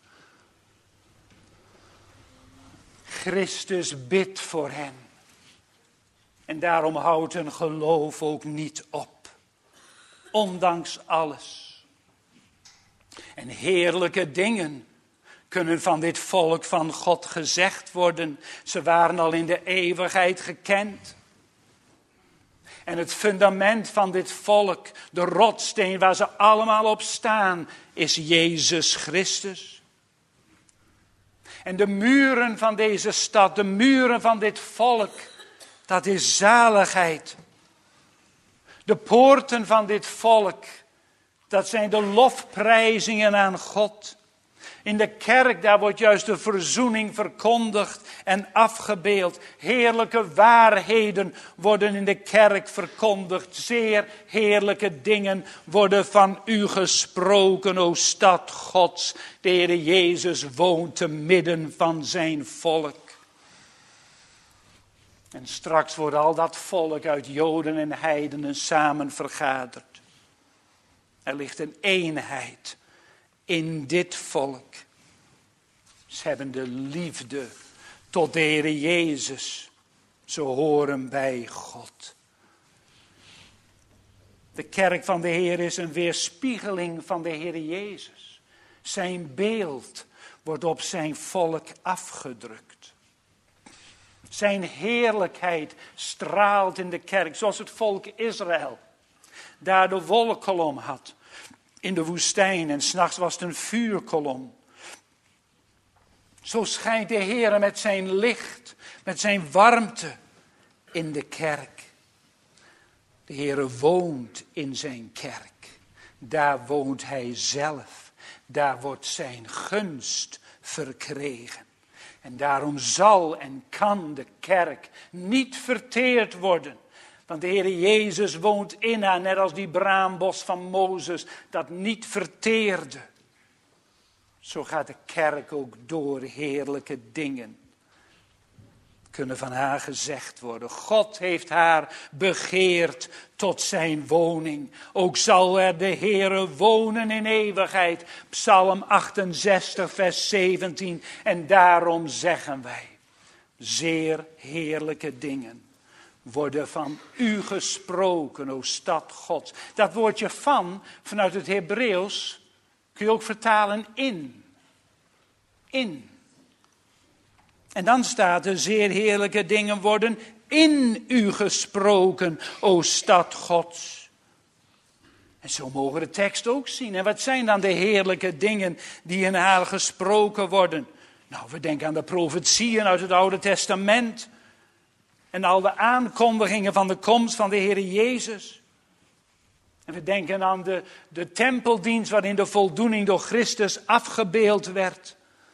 Christus bidt voor hen. En daarom houdt hun geloof ook niet op. Ondanks alles. En heerlijke dingen kunnen van dit volk van God gezegd worden. Ze waren al in de eeuwigheid gekend. En het fundament van dit volk, de rotssteen waar ze allemaal op staan, is Jezus Christus. En de muren van deze stad, de muren van dit volk, dat is zaligheid. De poorten van dit volk, dat zijn de lofprijzingen aan God. In de kerk, daar wordt juist de verzoening verkondigd en afgebeeld. Heerlijke waarheden worden in de kerk verkondigd. Zeer heerlijke dingen worden van u gesproken, o stad Gods. De Heer Jezus woont te midden van zijn volk. En straks wordt al dat volk uit Joden en heidenen samen vergaderd. Er ligt een eenheid in dit volk. Ze hebben de liefde tot de Heer Jezus. Ze horen bij God. De kerk van de Heer is een weerspiegeling van de Heer Jezus. Zijn beeld wordt op zijn volk afgedrukt. Zijn heerlijkheid straalt in de kerk, zoals het volk Israël daar de wolkkolom had in de woestijn en 's nachts was het een vuurkolom. Zo schijnt de Heer met zijn licht, met zijn warmte in de kerk. De Heer woont in zijn kerk. Daar woont hij zelf. Daar wordt zijn gunst verkregen. En daarom zal en kan de kerk niet verteerd worden. Want de Heer Jezus woont in haar, net als die braambos van Mozes, dat niet verteerde. Zo gaat de kerk ook door heerlijke dingen. Kunnen van haar gezegd worden. God heeft haar begeerd tot zijn woning. Ook zal er de Heere wonen in eeuwigheid. Psalm 68 vers 17. En daarom zeggen wij. Zeer heerlijke dingen worden van u gesproken, o stad Gods. Dat woordje van, vanuit het Hebreeuws, kun je ook vertalen in. In. En dan staat er, zeer heerlijke dingen worden in u gesproken, o stad Gods. En zo mogen we de tekst ook zien. En wat zijn dan de heerlijke dingen die in haar gesproken worden? Nou, we denken aan de profetieën uit het Oude Testament. En al de aankondigingen van de komst van de Heer Jezus. En we denken aan de tempeldienst waarin de voldoening door Christus afgebeeld werd.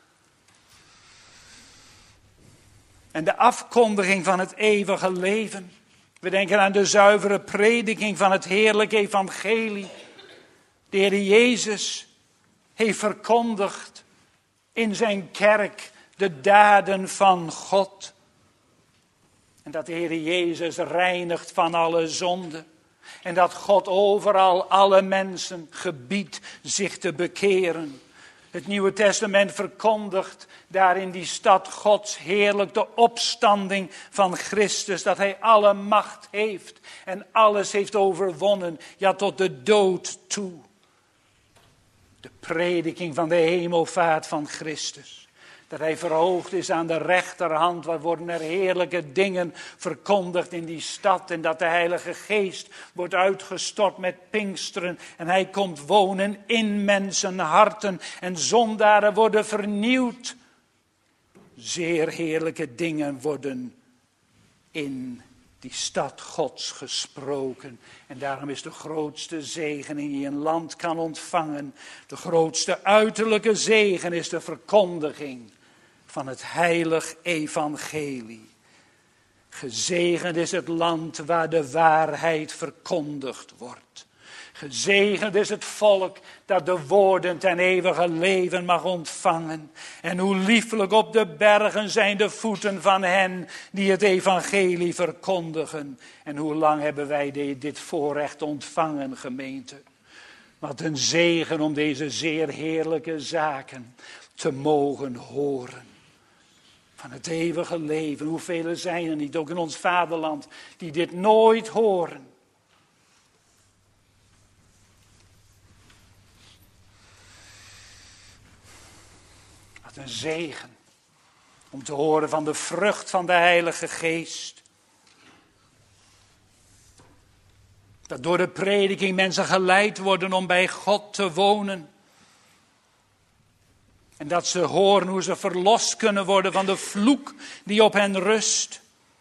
En de afkondiging van het eeuwige leven. We denken aan de zuivere prediking van het heerlijke evangelie. De Heer Jezus heeft verkondigd in zijn kerk de daden van God. En dat de Heer Jezus reinigt van alle zonde. En dat God overal alle mensen gebiedt zich te bekeren. Het Nieuwe Testament verkondigt daar in die stad Gods heerlijk de opstanding van Christus. Dat hij alle macht heeft en alles heeft overwonnen. Ja, tot de dood toe. De prediking van de hemelvaart van Christus. Dat hij verhoogd is aan de rechterhand. Waar worden er heerlijke dingen verkondigd in die stad. En dat de Heilige Geest wordt uitgestort met Pinksteren. En hij komt wonen in mensenharten. En zondaren worden vernieuwd. Zeer heerlijke dingen worden in die stad Gods gesproken. En daarom is de grootste zegen die je een land kan ontvangen, de grootste uiterlijke zegen is de verkondiging van het heilig evangelie. Gezegend is het land waar de waarheid verkondigd wordt. Gezegend is het volk dat de woorden ten eeuwige leven mag ontvangen. En hoe lieflijk op de bergen zijn de voeten van hen die het evangelie verkondigen. En hoe lang hebben wij dit voorrecht ontvangen, gemeente. Wat een zegen om deze zeer heerlijke zaken te mogen horen. Van het eeuwige leven. Hoeveel zijn er niet, ook in ons vaderland, die dit nooit horen. Wat een zegen. Om te horen van de vrucht van de Heilige Geest. Dat door de prediking mensen geleid worden om bij God te wonen. En dat ze horen hoe ze verlost kunnen worden van de vloek die op hen rust.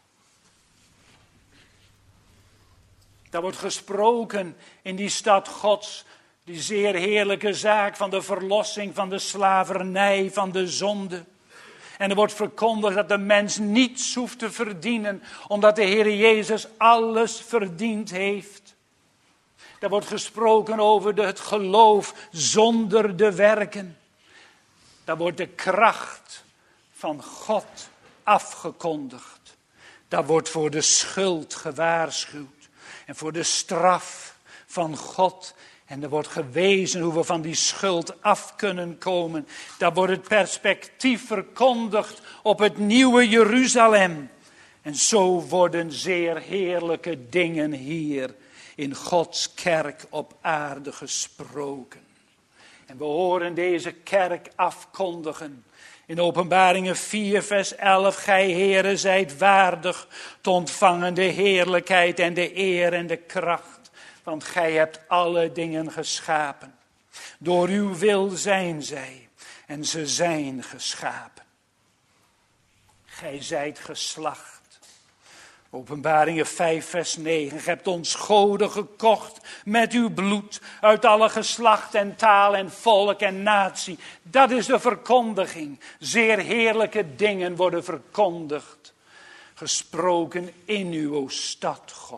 Daar wordt gesproken in die stad Gods, die zeer heerlijke zaak van de verlossing, van de slavernij, van de zonde. En er wordt verkondigd dat de mens niets hoeft te verdienen, omdat de Heer Jezus alles verdiend heeft. Daar wordt gesproken over het geloof zonder de werken. Daar wordt de kracht van God afgekondigd. Daar wordt voor de schuld gewaarschuwd. En voor de straf van God. En er wordt gewezen hoe we van die schuld af kunnen komen. Daar wordt het perspectief verkondigd op het nieuwe Jeruzalem. En zo worden zeer heerlijke dingen hier in Gods kerk op aarde gesproken. En we horen deze kerk afkondigen. In Openbaringen 4 vers 11. Gij Heere zijt waardig te ontvangen de heerlijkheid en de eer en de kracht. Want gij hebt alle dingen geschapen. Door uw wil zijn zij. En ze zijn geschapen. Gij zijt geslacht. Openbaringen 5 vers 9. Gij hebt ons goden gekocht met uw bloed uit alle geslacht en taal en volk en natie. Dat is de verkondiging. Zeer heerlijke dingen worden verkondigd. Gesproken in u, o stad Gods.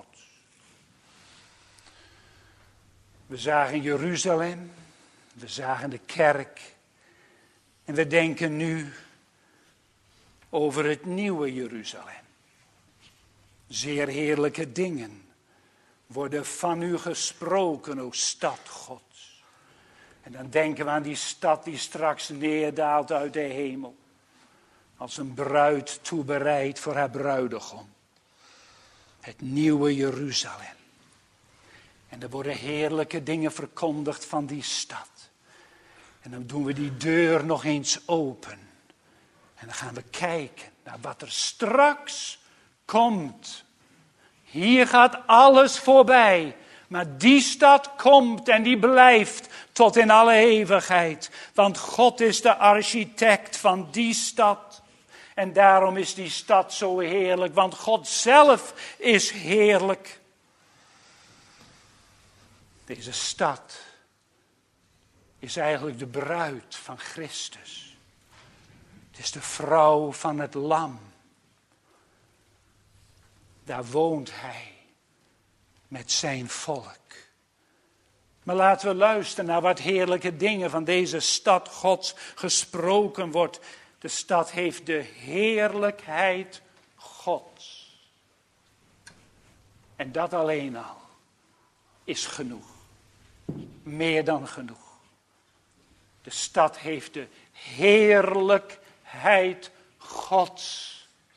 We zagen Jeruzalem. We zagen de kerk. En we denken nu over het nieuwe Jeruzalem. Zeer heerlijke dingen worden van u gesproken, o stad Gods. En dan denken we aan die stad die straks neerdaalt uit de hemel. Als een bruid toebereid voor haar bruidegom. Het nieuwe Jeruzalem. En er worden heerlijke dingen verkondigd van die stad. En dan doen we die deur nog eens open. En dan gaan we kijken naar wat er straks komt. Hier gaat alles voorbij. Maar die stad komt en die blijft tot in alle eeuwigheid. Want God is de architect van die stad. En daarom is die stad zo heerlijk. Want God zelf is heerlijk. Deze stad is eigenlijk de bruid van Christus. Het is de vrouw van het lam. Daar woont hij met zijn volk. Maar laten we luisteren naar wat heerlijke dingen van deze stad Gods gesproken wordt. De stad heeft de heerlijkheid Gods. En dat alleen al is genoeg. Meer dan genoeg. De stad heeft de heerlijkheid Gods.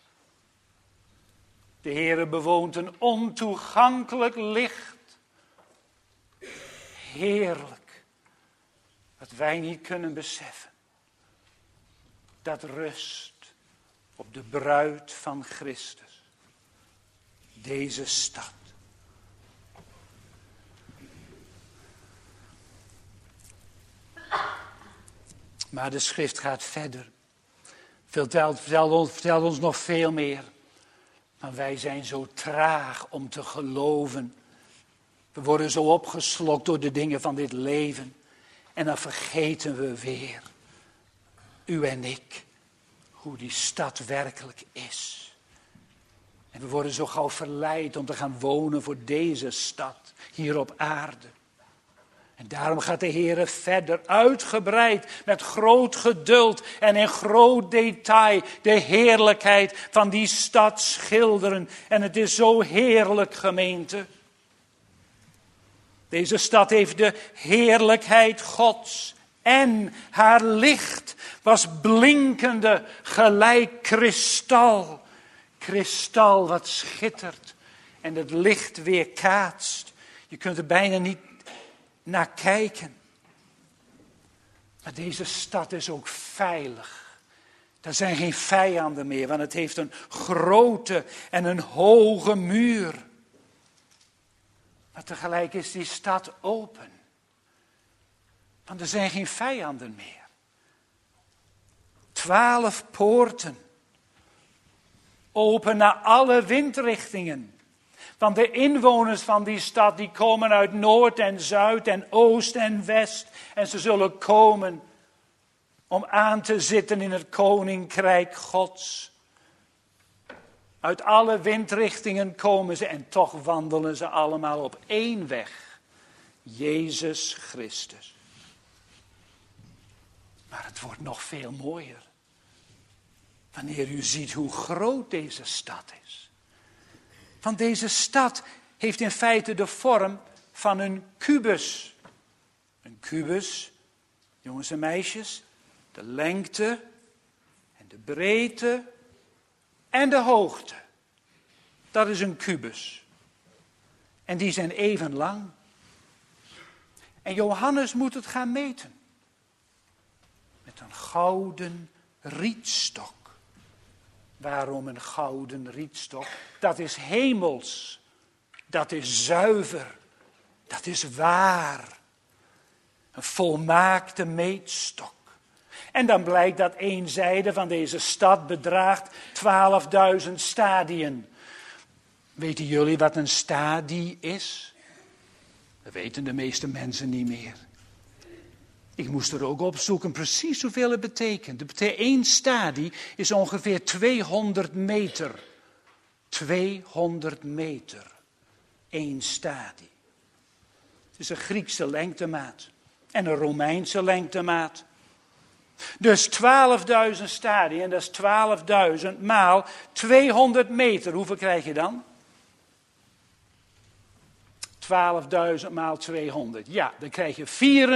De Heere bewoont een ontoegankelijk licht. Heerlijk. Dat wij niet kunnen beseffen. Dat rust op de bruid van Christus. Deze stad. Maar de schrift gaat verder. Vertelt ons nog veel meer. Maar wij zijn zo traag om te geloven. We worden zo opgeslokt door de dingen van dit leven. En dan vergeten we weer, u en ik, hoe die stad werkelijk is. En we worden zo gauw verleid om te gaan wonen voor deze stad, hier op aarde. En daarom gaat de Heer verder, uitgebreid, met groot geduld en in groot detail de heerlijkheid van die stad schilderen. En het is zo heerlijk, gemeente. Deze stad heeft de heerlijkheid Gods en haar licht was blinkende gelijk kristal. Kristal wat schittert en het licht weerkaatst. Je kunt er bijna niet naar kijken. Maar deze stad is ook veilig. Er zijn geen vijanden meer, want het heeft een grote en een hoge muur. Maar tegelijk is die stad open. Want er zijn geen vijanden meer. 12 poorten. Open naar alle windrichtingen. Want de inwoners van die stad die komen uit Noord en Zuid en Oost en West. En ze zullen komen om aan te zitten in het koninkrijk Gods. Uit alle windrichtingen komen ze en toch wandelen ze allemaal op één weg. Jezus Christus. Maar het wordt nog veel mooier. Wanneer u ziet hoe groot deze stad is. Want deze stad heeft in feite de vorm van een kubus. Een kubus, jongens en meisjes, de lengte en de breedte en de hoogte. Dat is een kubus. En die zijn even lang. En Johannes moet het gaan meten. Met een gouden rietstok. Waarom een gouden rietstok? Dat is hemels. Dat is zuiver. Dat is waar. Een volmaakte meetstok. En dan blijkt dat één zijde van deze stad bedraagt 12.000 stadien. Weten jullie wat een stadie is? Dat weten de meeste mensen niet meer. Ik moest er ook opzoeken precies hoeveel het betekent. Eén stadie is ongeveer 200 meter. 200 meter. Eén stadie. Het is een Griekse lengtemaat. En een Romeinse lengtemaat. Dus 12.000 stadien. En dat is 12.000 maal 200 meter. Hoeveel krijg je dan? 12.000 maal 200. Ja, dan krijg je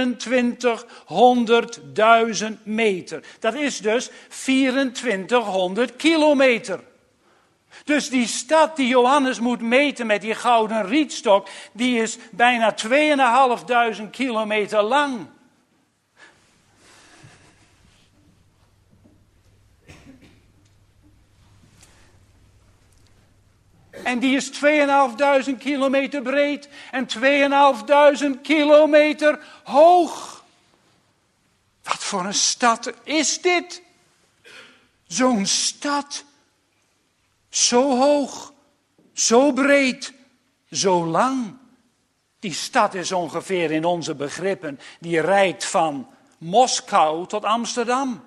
2400.000 meter. Dat is dus 2400 kilometer. Dus die stad die Johannes moet meten met die gouden rietstok, die is bijna 2500 kilometer lang. En die is 2500 kilometer breed en 2500 kilometer hoog. Wat voor een stad is dit? Zo'n stad. Zo hoog, zo breed, zo lang. Die stad is ongeveer in onze begrippen, die reikt van Moskou tot Amsterdam.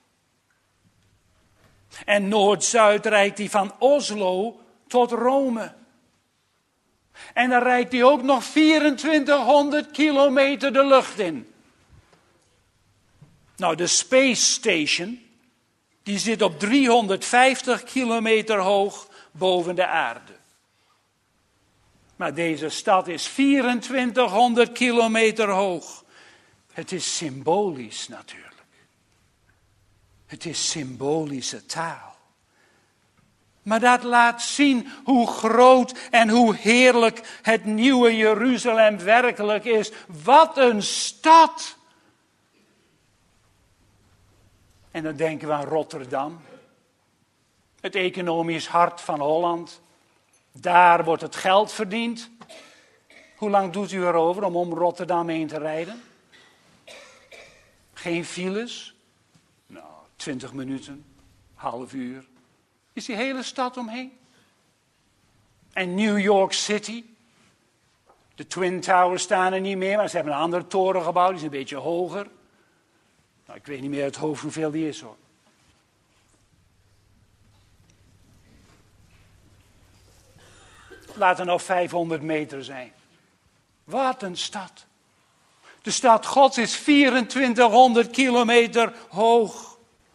En Noord-Zuid reikt die van Oslo tot Rome. En dan rijdt hij ook nog 2400 kilometer de lucht in. Nou, de Space Station, die zit op 350 kilometer hoog boven de aarde. Maar deze stad is 2400 kilometer hoog. Het is symbolisch natuurlijk. Het is symbolische taal. Maar dat laat zien hoe groot en hoe heerlijk het nieuwe Jeruzalem werkelijk is. Wat een stad! En dan denken we aan Rotterdam. Het economisch hart van Holland. Daar wordt het geld verdiend. Hoe lang doet u erover om Rotterdam heen te rijden? Geen files? Nou, 20 minuten, half uur. Is die hele stad omheen? En New York City. De Twin Towers staan er niet meer, maar ze hebben een andere toren gebouwd, die is een beetje hoger. Nou, ik weet niet meer uit het hoofd hoeveel die is hoor. Laat het nou 500 meter zijn. Wat een stad. De stad Gods is 2400 kilometer hoog.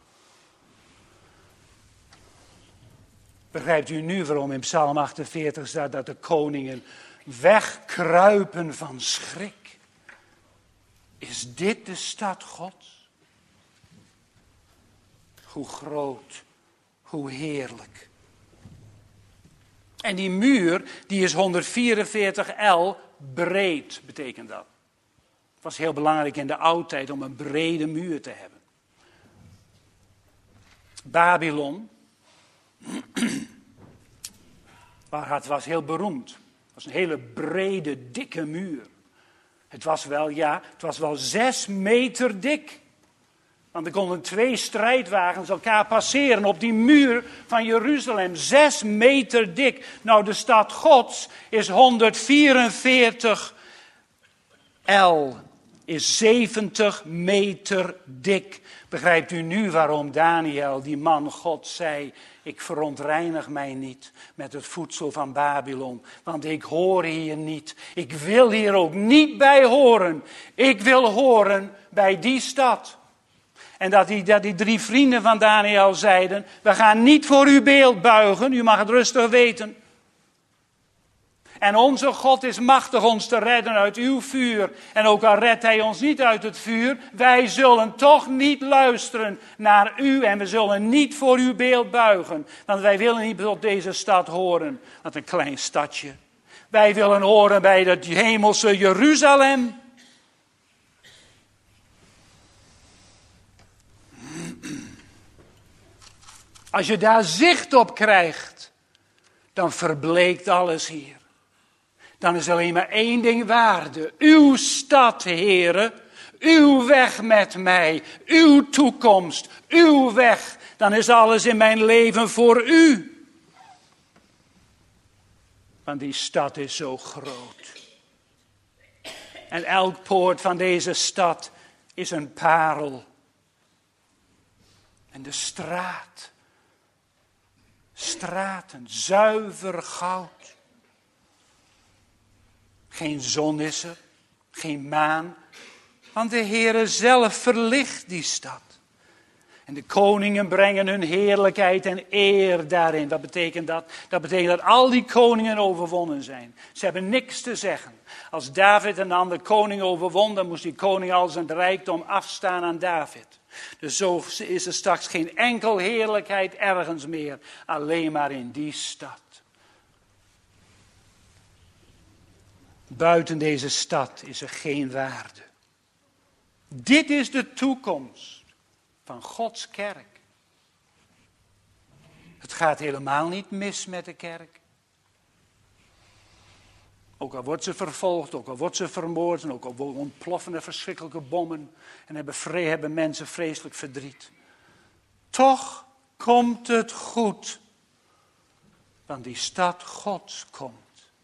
Begrijpt u nu waarom in Psalm 48 staat dat de koningen wegkruipen van schrik? Is dit de stad Gods? Hoe groot, hoe heerlijk. En die muur, die is 144 el breed, betekent dat. Het was heel belangrijk in de oudtijd om een brede muur te hebben. Babylon, het was heel beroemd. Het was een hele brede, dikke muur. Het was wel 6 meter dik. Want er konden 2 strijdwagens elkaar passeren op die muur van Jeruzalem. 6 meter dik. Nou, de stad Gods is 144 el. Is 70 meter dik. Begrijpt u nu waarom Daniel, die man God, zei: ik verontreinig mij niet met het voedsel van Babylon. Want ik hoor hier niet. Ik wil hier ook niet bij horen. Ik wil horen bij die stad. En dat die 3 vrienden van Daniel zeiden: we gaan niet voor uw beeld buigen, u mag het rustig weten. En onze God is machtig ons te redden uit uw vuur. En ook al redt hij ons niet uit het vuur, wij zullen toch niet luisteren naar u. En we zullen niet voor uw beeld buigen. Want wij willen niet tot deze stad horen. Wat een klein stadje. Wij willen horen bij het hemelse Jeruzalem. Als je daar zicht op krijgt, dan verbleekt alles hier. Dan is alleen maar 1 ding waarde. Uw stad, Heere. Uw weg met mij. Uw toekomst. Uw weg. Dan is alles in mijn leven voor u. Want die stad is zo groot. En elk poort van deze stad is een parel. En de straten, zuiver goud. Geen zon is er, geen maan, want de Heere zelf verlicht die stad. En de koningen brengen hun heerlijkheid en eer daarin. Wat betekent dat? Dat betekent dat al die koningen overwonnen zijn. Ze hebben niks te zeggen. Als David een andere koning overwon, dan moest die koning al zijn rijkdom afstaan aan David. Dus zo is er straks geen enkel heerlijkheid ergens meer, alleen maar in die stad. Buiten deze stad is er geen waarde. Dit is de toekomst van Gods kerk. Het gaat helemaal niet mis met de kerk. Ook al wordt ze vervolgd, ook al wordt ze vermoord, en ook al ontploffen er verschrikkelijke bommen en hebben mensen vreselijk verdriet. Toch komt het goed, want die stad Gods komt.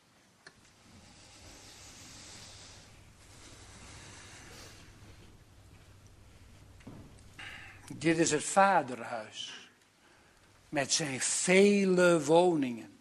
Dit is het vaderhuis met zijn vele woningen.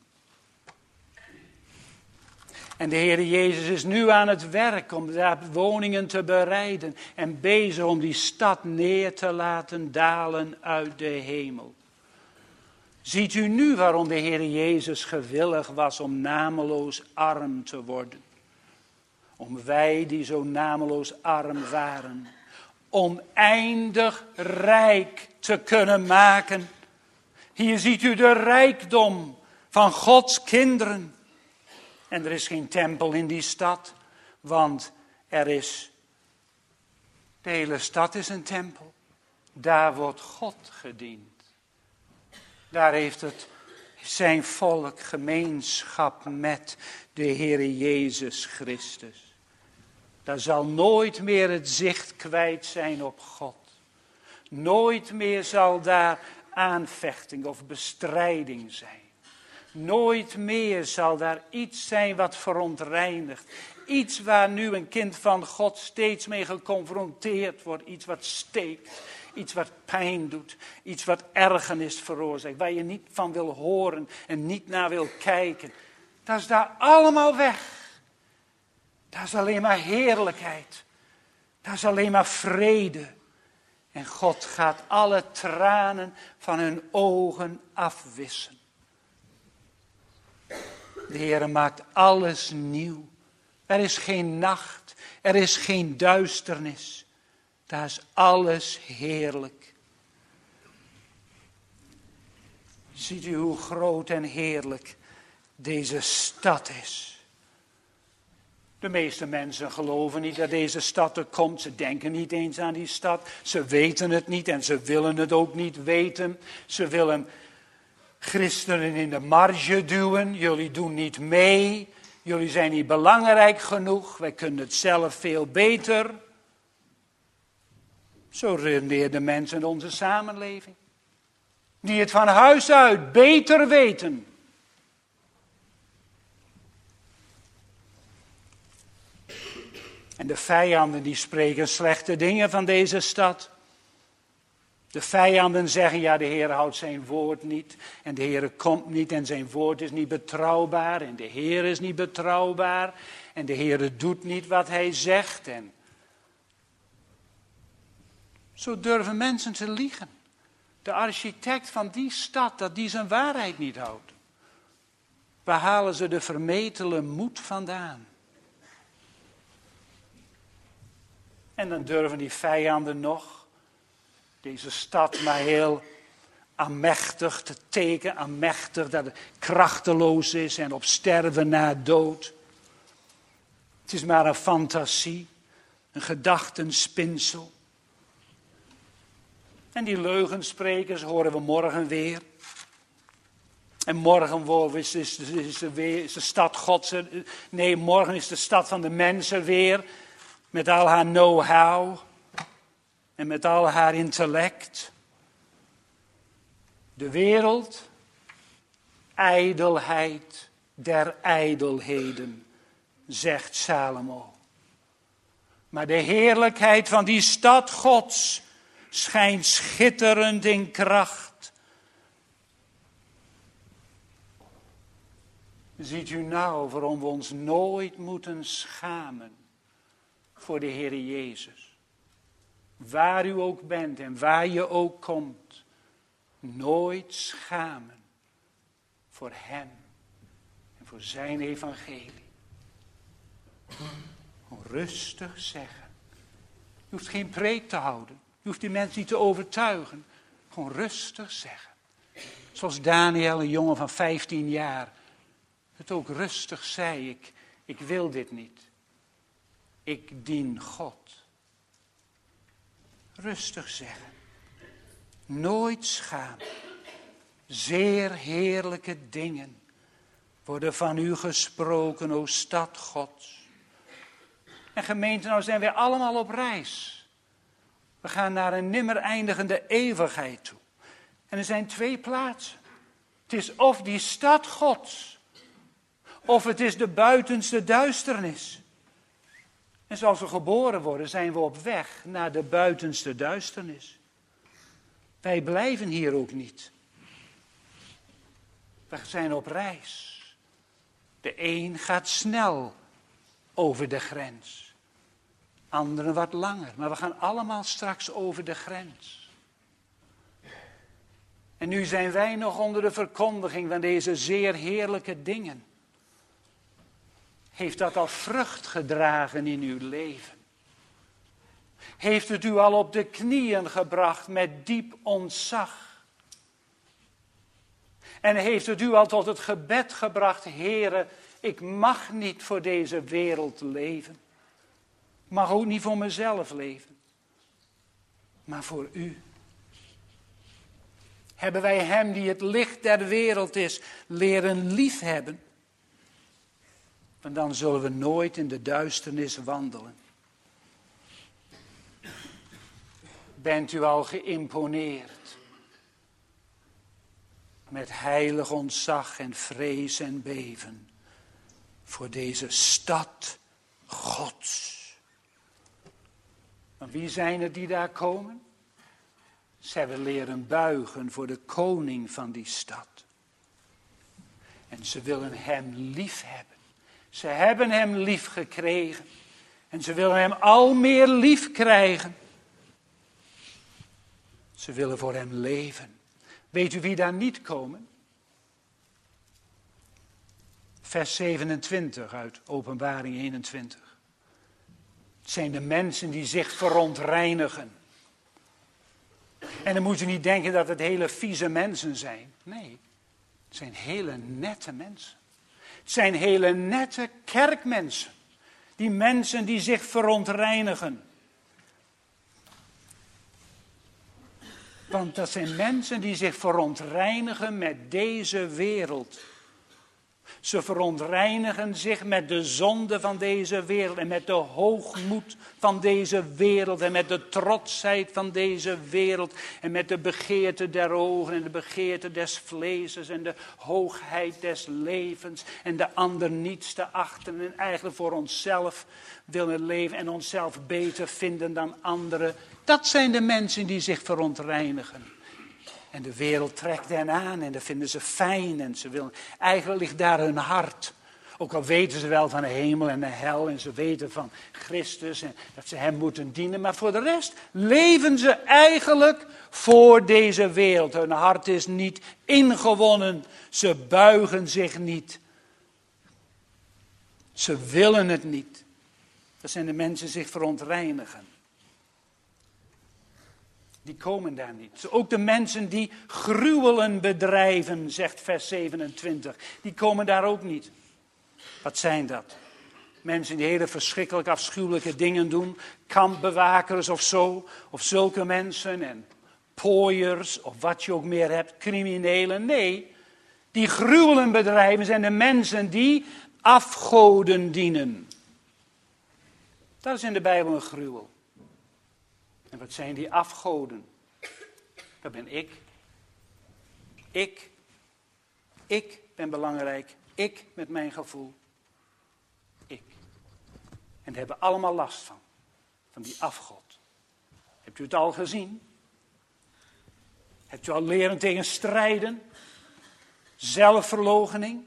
En de Heer Jezus is nu aan het werk om daar woningen te bereiden en bezig om die stad neer te laten dalen uit de hemel. Ziet u nu waarom de Heer Jezus gewillig was om nameloos arm te worden? Om wij die zo nameloos arm waren, oneindig rijk te kunnen maken. Hier ziet u de rijkdom van Gods kinderen. En er is geen tempel in die stad, want de hele stad is een tempel. Daar wordt God gediend. Daar heeft het zijn volk gemeenschap met de Heer Jezus Christus. Daar zal nooit meer het zicht kwijt zijn op God. Nooit meer zal daar aanvechting of bestrijding zijn. Nooit meer zal daar iets zijn wat verontreinigt. Iets waar nu een kind van God steeds mee geconfronteerd wordt. Iets wat steekt. Iets wat pijn doet. Iets wat ergernis veroorzaakt. Waar je niet van wil horen en niet naar wil kijken. Dat is daar allemaal weg. Dat is alleen maar heerlijkheid. Dat is alleen maar vrede. En God gaat alle tranen van hun ogen afwissen. De Heer maakt alles nieuw. Er is geen nacht. Er is geen duisternis. Daar is alles heerlijk. Ziet u hoe groot en heerlijk deze stad is. De meeste mensen geloven niet dat deze stad er komt. Ze denken niet eens aan die stad. Ze weten het niet en ze willen het ook niet weten. Ze willen christenen in de marge duwen. Jullie doen niet mee. Jullie zijn niet belangrijk genoeg. Wij kunnen het zelf veel beter. Zo redeneerden mensen in onze samenleving. Die het van huis uit beter weten. En de vijanden die spreken slechte dingen van deze stad. De vijanden zeggen, ja, de Heer houdt zijn woord niet. En de Heer komt niet en zijn woord is niet betrouwbaar. En de Heer is niet betrouwbaar. En de Heer doet niet wat hij zegt. En zo durven mensen te liegen. De architect van die stad, dat die zijn waarheid niet houdt. Waar halen ze de vermetele moed vandaan? En dan durven die vijanden nog deze stad maar heel aanmächtig te tekenen. Aanmächtig dat het krachteloos is en op sterven na dood. Het is maar een fantasie, een gedachtenspinsel. En die leugensprekers horen we morgen weer. En morgen is de stad Gods. Nee, morgen is de stad van de mensen weer. Met al haar know-how. En met al haar intellect. De wereld. Ijdelheid der ijdelheden. Zegt Salomo. Maar de heerlijkheid van die stad Gods schijnt schitterend in kracht. Ziet u nou waarom we ons nooit moeten schamen voor de Heer Jezus. Waar u ook bent en waar je ook komt. Nooit schamen voor Hem en voor zijn evangelie. Rustig zeggen. Je hoeft geen preek te houden. Je hoeft die mensen niet te overtuigen. Gewoon rustig zeggen. Zoals Daniel, een jongen van 15 jaar, het ook rustig zei. Ik wil dit niet. Ik dien God. Rustig zeggen. Nooit schamen. Zeer heerlijke dingen worden van u gesproken, o stad Gods. En gemeente, nou zijn wij allemaal op reis. We gaan naar een nimmer eindigende eeuwigheid toe. En er zijn 2 plaatsen. Het is of die stad Gods, of het is de buitenste duisternis. En zoals we geboren worden, zijn we op weg naar de buitenste duisternis. Wij blijven hier ook niet. We zijn op reis. De een gaat snel over de grens. Anderen wat langer. Maar we gaan allemaal straks over de grens. En nu zijn wij nog onder de verkondiging van deze zeer heerlijke dingen. Heeft dat al vrucht gedragen in uw leven? Heeft het u al op de knieën gebracht met diep ontzag? En heeft het u al tot het gebed gebracht, Heere, ik mag niet voor deze wereld leven. Ik mag ook niet voor mezelf leven. Maar voor u. Hebben wij Hem die het licht der wereld is, leren liefhebben? Want dan zullen we nooit in de duisternis wandelen. Bent u al geïmponeerd met heilig ontzag en vrees en beven voor deze stad Gods. Maar wie zijn het die daar komen? Zij willen leren buigen voor de koning van die stad. En ze willen hem lief hebben. Ze hebben hem lief gekregen. En ze willen hem al meer lief krijgen. Ze willen voor hem leven. Weet u wie daar niet komen? Vers 27 uit Openbaring 21. Het zijn de mensen die zich verontreinigen. En dan moet u niet denken dat het hele vieze mensen zijn. Nee, het zijn hele nette mensen. Het zijn hele nette kerkmensen. Die mensen die zich verontreinigen. Want dat zijn mensen die zich verontreinigen met deze wereld. Ze verontreinigen zich met de zonde van deze wereld en met de hoogmoed van deze wereld en met de trotsheid van deze wereld en met de begeerte der ogen en de begeerte des vleeses en de hoogheid des levens en de ander niets te achten en eigenlijk voor onszelf willen leven en onszelf beter vinden dan anderen. Dat zijn de mensen die zich verontreinigen. En de wereld trekt hen aan en dat vinden ze fijn en ze willen. Eigenlijk ligt daar hun hart. Ook al weten ze wel van de hemel en de hel en ze weten van Christus en dat ze hem moeten dienen. Maar voor de rest leven ze eigenlijk voor deze wereld. Hun hart is niet ingewonnen. Ze buigen zich niet. Ze willen het niet. Dat zijn de mensen die zich verontreinigen. Die komen daar niet. Ook de mensen die gruwelen bedrijven, zegt vers 27. Die komen daar ook niet. Wat zijn dat? Mensen die hele verschrikkelijk afschuwelijke dingen doen. Kampbewakers of zo. Of zulke mensen. En pooiers. Of wat je ook meer hebt. Criminelen. Nee. Die gruwelen bedrijven zijn de mensen die afgoden dienen. Dat is in de Bijbel een gruwel. En wat zijn die afgoden? Dat ben ik. Ik ben belangrijk. Ik met mijn gevoel. Ik. En daar hebben we allemaal last van. Van die afgod. Hebt u het al gezien? Hebt u al leren tegen strijden? Zelfverloochening?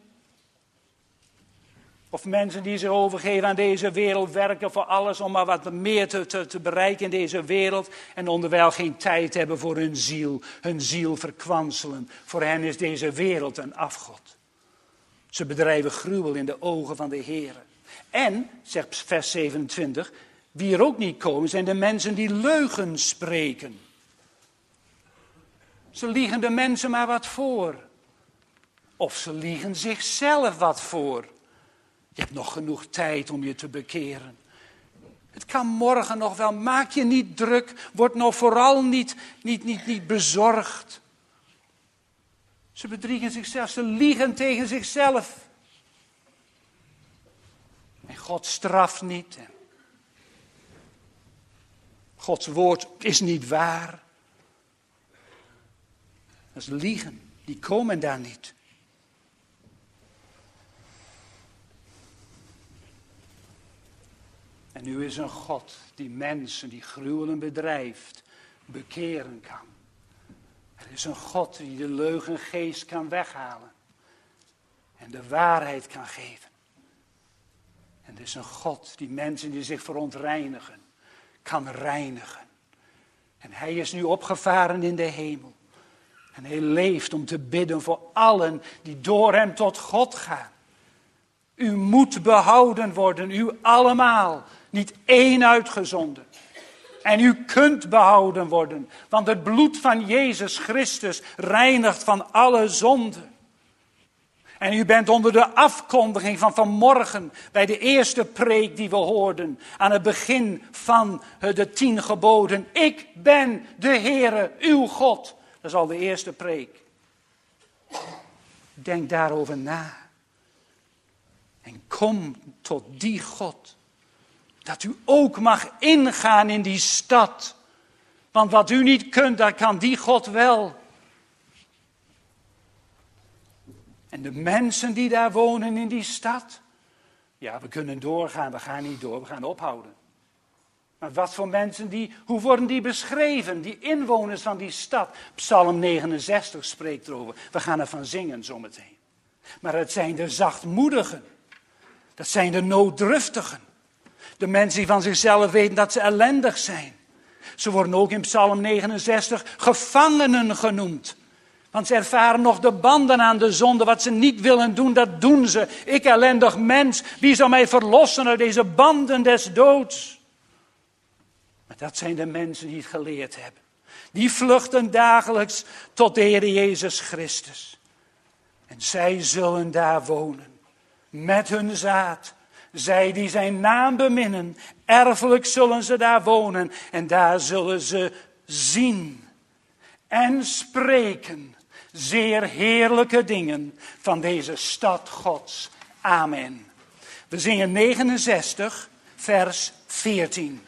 Of mensen die zich overgeven aan deze wereld, werken voor alles om maar wat meer te bereiken in deze wereld. En onderwijl geen tijd hebben voor hun ziel verkwanselen. Voor hen is deze wereld een afgod. Ze bedrijven gruwel in de ogen van de Heer. En, zegt vers 27, wie er ook niet komen zijn de mensen die leugen spreken. Ze liegen de mensen maar wat voor. Of ze liegen zichzelf wat voor. Je hebt nog genoeg tijd om je te bekeren. Het kan morgen nog wel. Maak je niet druk. Word nou vooral niet bezorgd. Ze bedriegen zichzelf. Ze liegen tegen zichzelf. En God straft niet. Gods woord is niet waar. Dat is liegen. Die komen daar niet. En nu is een God die mensen die gruwelen bedrijft, bekeren kan. Er is een God die de leugengeest kan weghalen. En de waarheid kan geven. En er is een God die mensen die zich verontreinigen, kan reinigen. En hij is nu opgevaren in de hemel. En hij leeft om te bidden voor allen die door hem tot God gaan. U moet behouden worden, u allemaal. Niet één uitgezonden. En u kunt behouden worden. Want het bloed van Jezus Christus reinigt van alle zonde. En u bent onder de afkondiging van vanmorgen. Bij de eerste preek die we hoorden. Aan het begin van de 10 geboden. Ik ben de Heere, uw God. Dat is al de eerste preek. Denk daarover na. En kom tot die God. Dat u ook mag ingaan in die stad. Want wat u niet kunt, dat kan die God wel. En de mensen die daar wonen in die stad. Ja, we kunnen doorgaan, we gaan niet door, we gaan ophouden. Maar wat voor mensen, hoe worden die beschreven? Die inwoners van die stad. Psalm 69 spreekt erover. We gaan ervan zingen zometeen. Maar het zijn de zachtmoedigen. Dat zijn de nooddruftigen. De mensen die van zichzelf weten dat ze ellendig zijn. Ze worden ook in Psalm 69 gevangenen genoemd. Want ze ervaren nog de banden aan de zonde. Wat ze niet willen doen, dat doen ze. Ik ellendig mens, wie zal mij verlossen uit deze banden des doods? Maar dat zijn de mensen die het geleerd hebben. Die vluchten dagelijks tot de Heer Jezus Christus. En zij zullen daar wonen. Met hun zaad. Zij die zijn naam beminnen. Erfelijk zullen ze daar wonen. En daar zullen ze zien. En spreken. Zeer heerlijke dingen van deze stad Gods. Amen. We zingen 69, vers 14.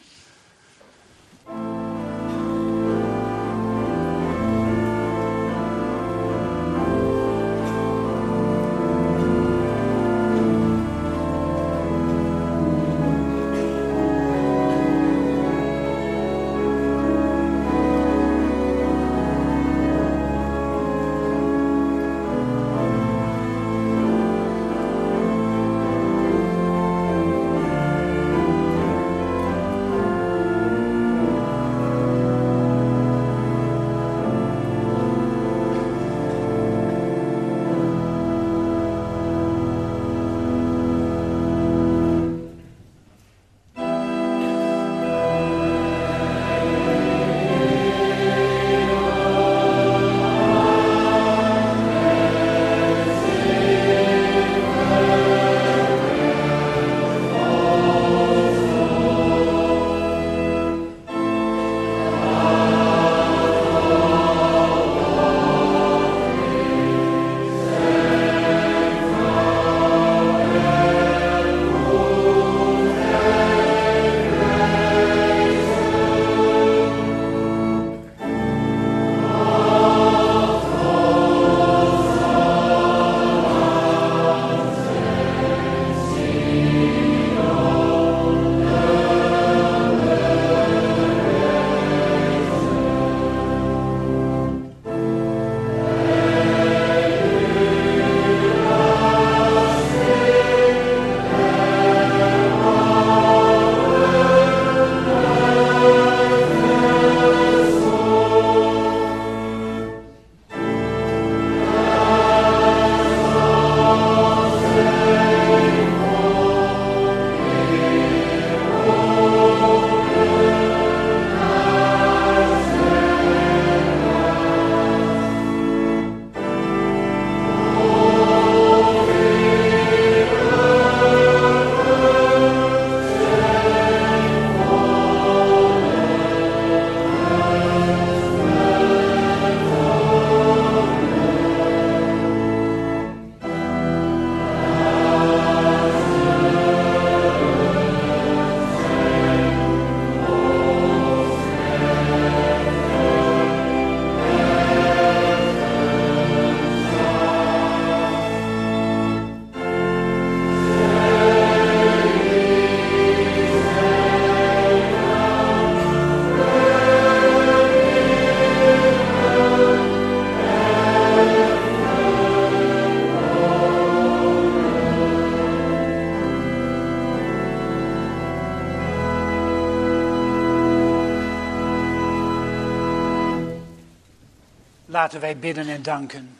Laten wij bidden en danken.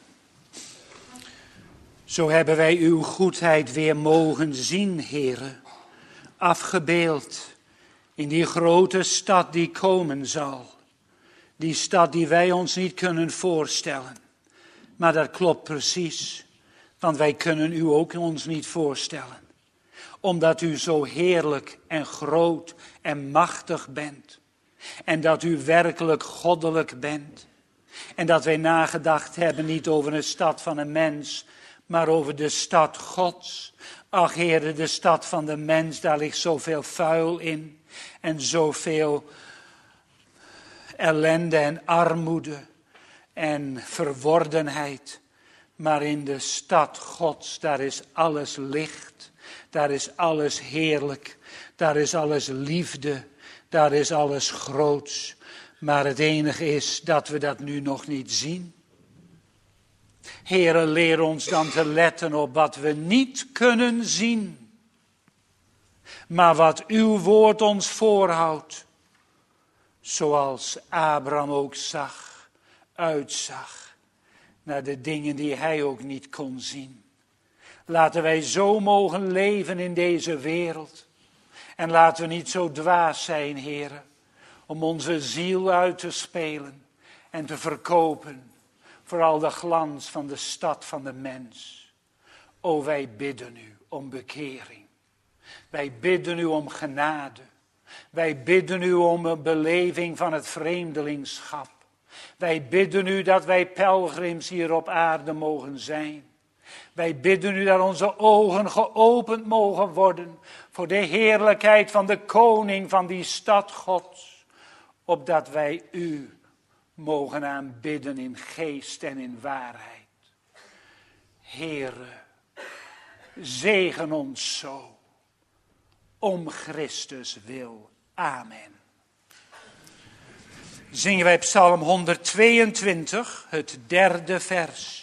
Zo hebben wij uw goedheid weer mogen zien, Heere, afgebeeld in die grote stad die komen zal. Die stad die wij ons niet kunnen voorstellen. Maar dat klopt precies, want wij kunnen u ook ons niet voorstellen. Omdat u zo heerlijk en groot en machtig bent. En dat u werkelijk goddelijk bent. En dat wij nagedacht hebben niet over een stad van een mens, maar over de stad Gods. Ach Heere, de stad van de mens, daar ligt zoveel vuil in. En zoveel ellende en armoede en verwordenheid. Maar in de stad Gods, daar is alles licht, daar is alles heerlijk, daar is alles liefde, daar is alles groots. Maar het enige is dat we dat nu nog niet zien. Heere, leer ons dan te letten op wat we niet kunnen zien. Maar wat uw woord ons voorhoudt. Zoals Abraham ook uitzag. Naar de dingen die hij ook niet kon zien. Laten wij zo mogen leven in deze wereld. En laten we niet zo dwaas zijn, Heere. Om onze ziel uit te spelen en te verkopen. Voor al de glans van de stad van de mens. O, wij bidden u om bekering. Wij bidden u om genade. Wij bidden u om een beleving van het vreemdelingschap. Wij bidden u dat wij pelgrims hier op aarde mogen zijn. Wij bidden u dat onze ogen geopend mogen worden voor de heerlijkheid van de koning van die stad Gods. Opdat wij u mogen aanbidden in geest en in waarheid. Heere, zegen ons zo, om Christus wil. Amen. Zingen wij Psalm 122, het 3e vers.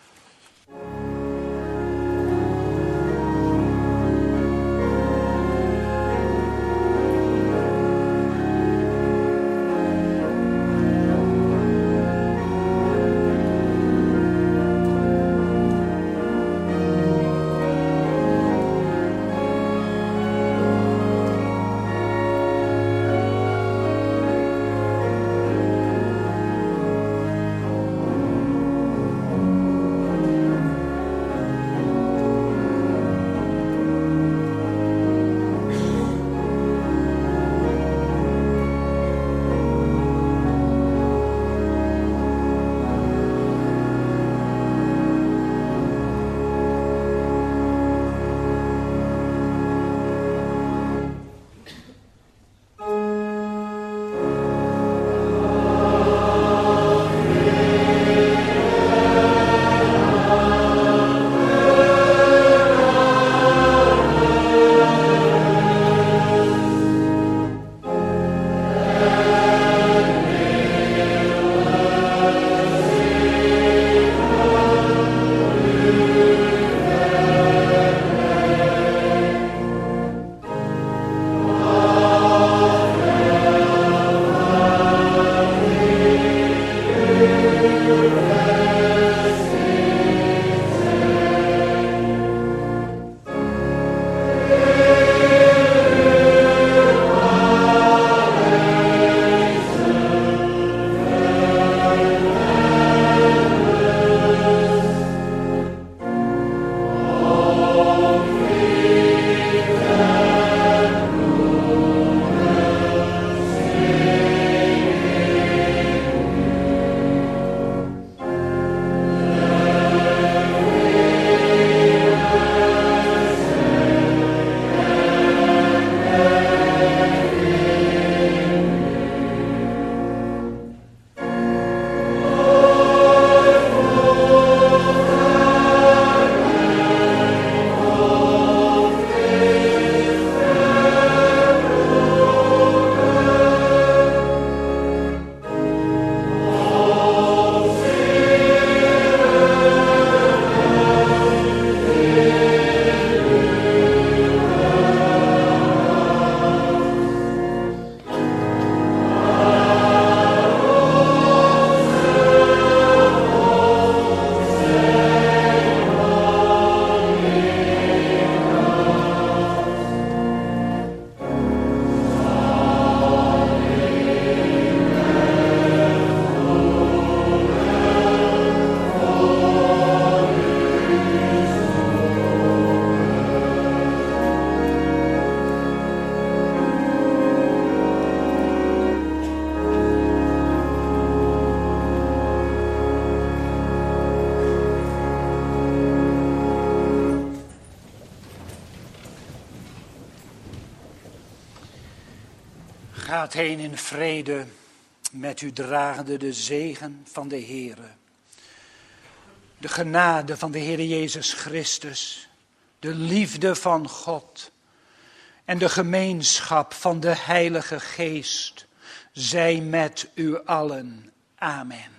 Gaat heen in vrede, met u dragende de zegen van de Heere. De genade van de Heer Jezus Christus, de liefde van God en de gemeenschap van de Heilige Geest zij met u allen. Amen.